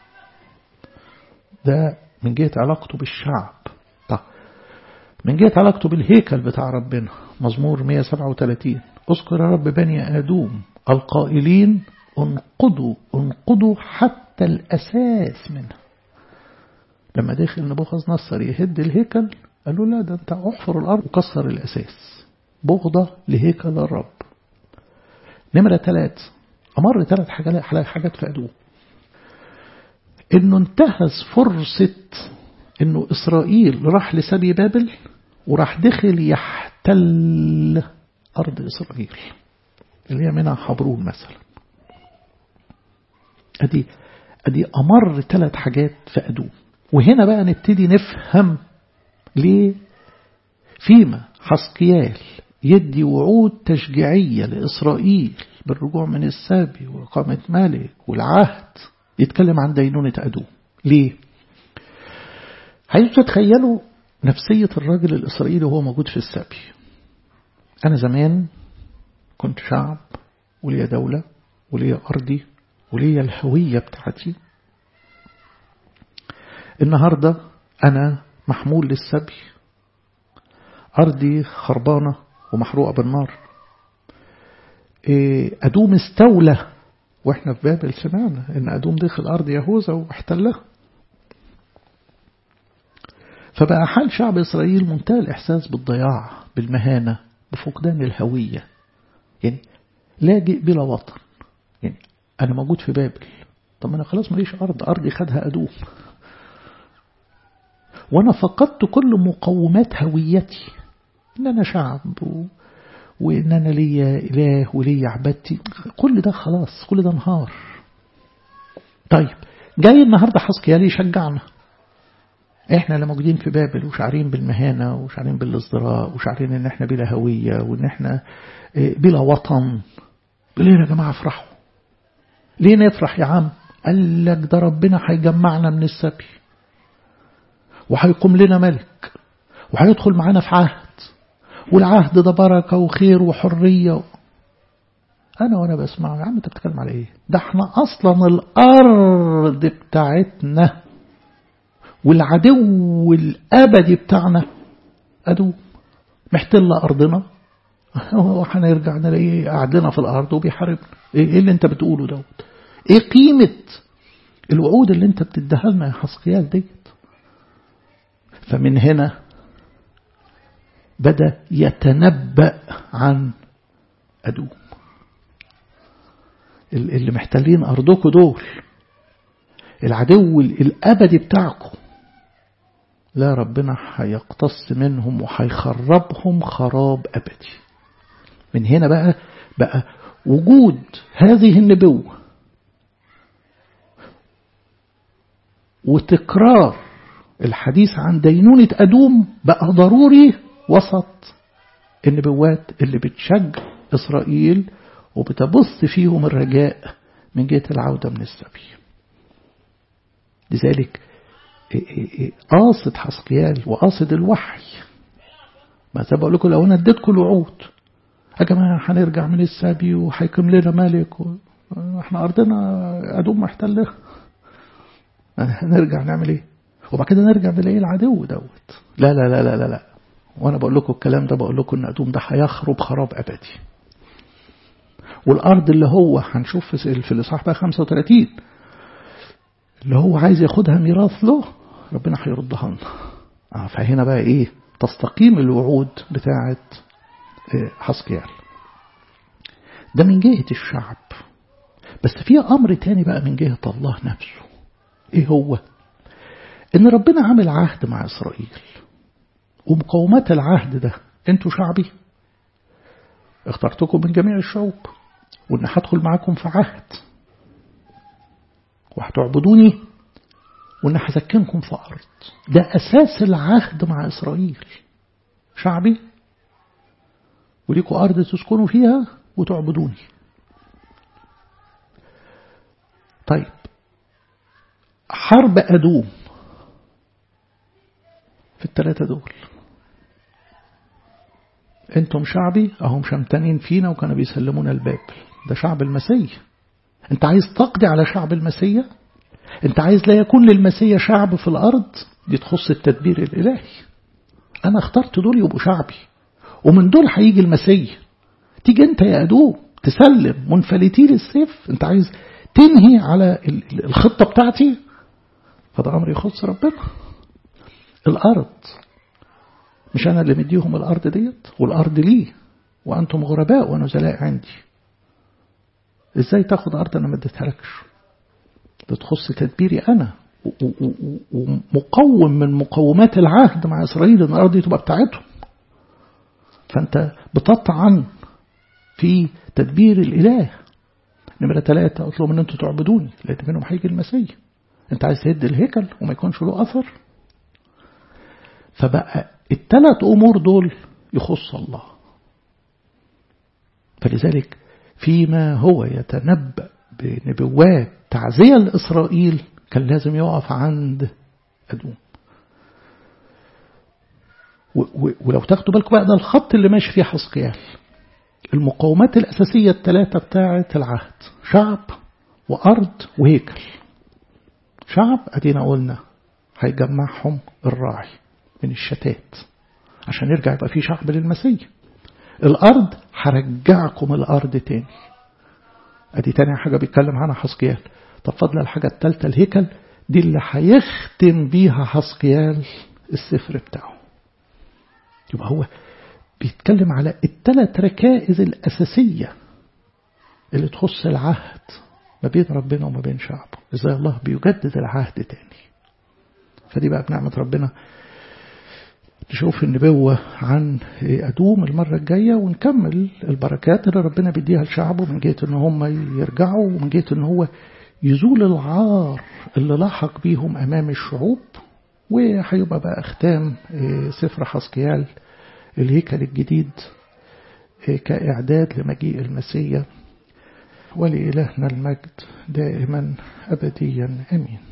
ده من جهة علاقته بالشعب. طب من جهة علاقته بالهيكل بتاع ربنا، مزمور مئة وسبعة وثلاثين، اذكر يا رب بني آدوم القائلين انقضوا انقضوا حتى الأساس منها. لما دخل نبوخذ نصر يهد الهيكل قال له لا، ده انت احفر الأرض وكسر الأساس، بغضة لهيكل الرب. نمرة ثلاث، أمر ثلاث حاجات في أدوم، إنه انتهز فرصة إنه إسرائيل راح لسبي بابل وراح دخل يحتل أرض إسرائيل اللي هي منها حبرون مثلا. أدي أدي أمر ثلاث حاجات في أدوم. وهنا بقى نبتدي نفهم ليه فيما حزقيال يدي وعود تشجيعية لإسرائيل بالرجوع من السبي وإقامة ملك والعهد يتكلم عن دينونة أدوم. ليه؟ عايزوا تتخيلوا نفسية الراجل الإسرائيلي وهو موجود في السبي. أنا زمان كنت شعب وليا دولة وليا أرضي وليا الهوية بتاعتي. النهاردة أنا محمول للسبي، أرضي خربانة ومحروقة بالنار. أدوم استولى، وإحنا في بابل سمعنا إن أدوم دخل أرض يهوذا واحتلها. فبقى حال شعب إسرائيل منتهى الإحساس بالضياع، بالمهانة، بفقدان الهوية، يعني لاجئ بلا وطن. يعني أنا موجود في بابل، طب أنا خلاص ماليش أرض، أرضي خدها أدوم، وأنا فقدت كل مقومات هويتي، إن أنا شعب و... وإن أنا ليا إله وليا عبادتي، كل ده خلاص، كل ده انهار. طيب جاي النهاردة حزقيال يشجعنا، إحنا اللي موجودين في بابل وشعرين بالمهانة وشعرين بالازدراء وشعرين إن إحنا بلا هوية وإن إحنا بلا وطن. ليه يا جماعة افرحوا؟ ليه نفرح يا عم؟ قال لك ده ربنا هيجمعنا من السبي وهيقوم لنا ملك وهيدخل معانا في عهد، والعهد ده بركة وخير وحرية. أنا وأنا بسمع يا عم أنت بتتكلم على إيه؟ ده احنا أصلا الأرض بتاعتنا والعدو الأبدي بتاعنا أدوم محتل أرضنا، وحنرجع نلاقيه قاعدنا في الأرض وبيحاربنا. إيه اللي أنت بتقوله دوت؟ إيه قيمة الوعود اللي أنت بتديها لنا يا حزقيال ديت؟ فمن هنا بدأ يتنبأ عن أدوم، اللي محتلين أرضكم دول العدو الأبدي بتاعكم، لا ربنا هيقتص منهم وهيخربهم خراب أبدي. من هنا بقى بقى وجود هذه النبوة وتكرار الحديث عن دينونة أدوم بقى ضروري وسط النبوات اللي بتشجع إسرائيل وبتبث فيهم الرجاء من جهة العودة من السبي. لذلك قاصد حزقيال وقاصد الوحي، ما زي بقول لكم لو انا اديتكم الوعود يا جماعه هنرجع من السبي وهيقيم لنا ملك و... احنا ارضنا ادوم محتلها، نرجع نعمل ايه؟ وبعد كده نرجع نلاقي العدو دوت. لا لا لا لا لا لا وأنا بقول لكم الكلام ده بقول لكم إن أدوم ده هيخرب خراب أبدي. والأرض اللي هو هنشوف في الإصحاح بقى خمسة وثلاثين اللي هو عايز ياخدها ميراث له ربنا هيردها لنا. آه فهنا بقى إيه تستقيم الوعود بتاعة حسقيال. ده من جهة الشعب. بس في أمر تاني بقى من جهة الله نفسه. إيه هو؟ إن ربنا عامل عهد مع إسرائيل، ومقومات العهد ده أنتوا شعبي اخترتكم من جميع الشعوب، وإن هدخل معاكم في عهد وهتعبدوني، وإن هسكنكم في أرض. ده أساس العهد مع إسرائيل. شعبي وليكوا أرض تسكنوا فيها وتعبدوني. طيب حرب أدوم في الثلاثة دول، انتم شعبي اهم شمتانين فينا وكانوا بيسلمونا البابل. ده شعب المسيح. انت عايز تقضي على شعب المسيح؟ انت عايز لا يكون للمسيح شعب في الارض؟ دي تخص التدبير الالهي. انا اخترت دول يبقوا شعبي، ومن دول هيجي المسيح. تيجي انت يا ادوم تسلم منفلتي للسيف؟ انت عايز تنهي على الخطة بتاعتي؟ فده امر يخص ربنا. الارض مش أنا اللي مديهم الأرض ديت، والأرض لي وأنتم غرباء ونزلاء عندي. إزاي تاخد أرض أنا ما اديتهالكش؟ ده تخص تدبيري أنا، ومقوم من مقومات العهد مع إسرائيل أن الأرض دي تبقى بتاعتهم. فأنت بتطعن في تدبير الإله. نمرة ثلاثة أطلب من أنتم تعبدوني لأن منهم هيجي المسيح. أنت عايز تهد الهيكل وما يكونش له أثر؟ فبقى الثلاث أمور دول يخص الله. فلذلك فيما هو يتنبأ بنبوات تعزية لإسرائيل كان لازم يقف عند أدوم. ولو تاخدوا بالكم بقى ده الخط اللي ماشي فيه حسقيال. المقومات الأساسية الثلاثة بتاعة العهد: شعب وأرض وهيكل. شعب أدينا قلنا هيجمعهم الراعي من الشتات عشان يرجع يبقى فيه شعب للمسيح. الأرض هرجعكم الأرض تاني. أدي تاني حاجة بيتكلم عنها حسقيال. طب فضل الحاجة الثالثة الهيكل، دي اللي هيختم بيها حسقيال السفر بتاعه. يبقى هو بيتكلم على الثلاث ركائز الأساسية اللي تخص العهد ما بين ربنا وما بين شعبه. إزاي الله بيجدد العهد تاني. فدي بقى بنعمة ربنا نشوف النبوة عن أدوم المرة الجاية، ونكمل البركات اللي ربنا بيديها لشعبه من جهة ان هم يرجعوا، ومن جهة ان هو يزول العار اللي لاحق بيهم أمام الشعوب. وهيبقى بقى ختام سفر حسقيال الهيكل الجديد كإعداد لمجيء المسيح. ولإلهنا المجد دائما أبديا آمين.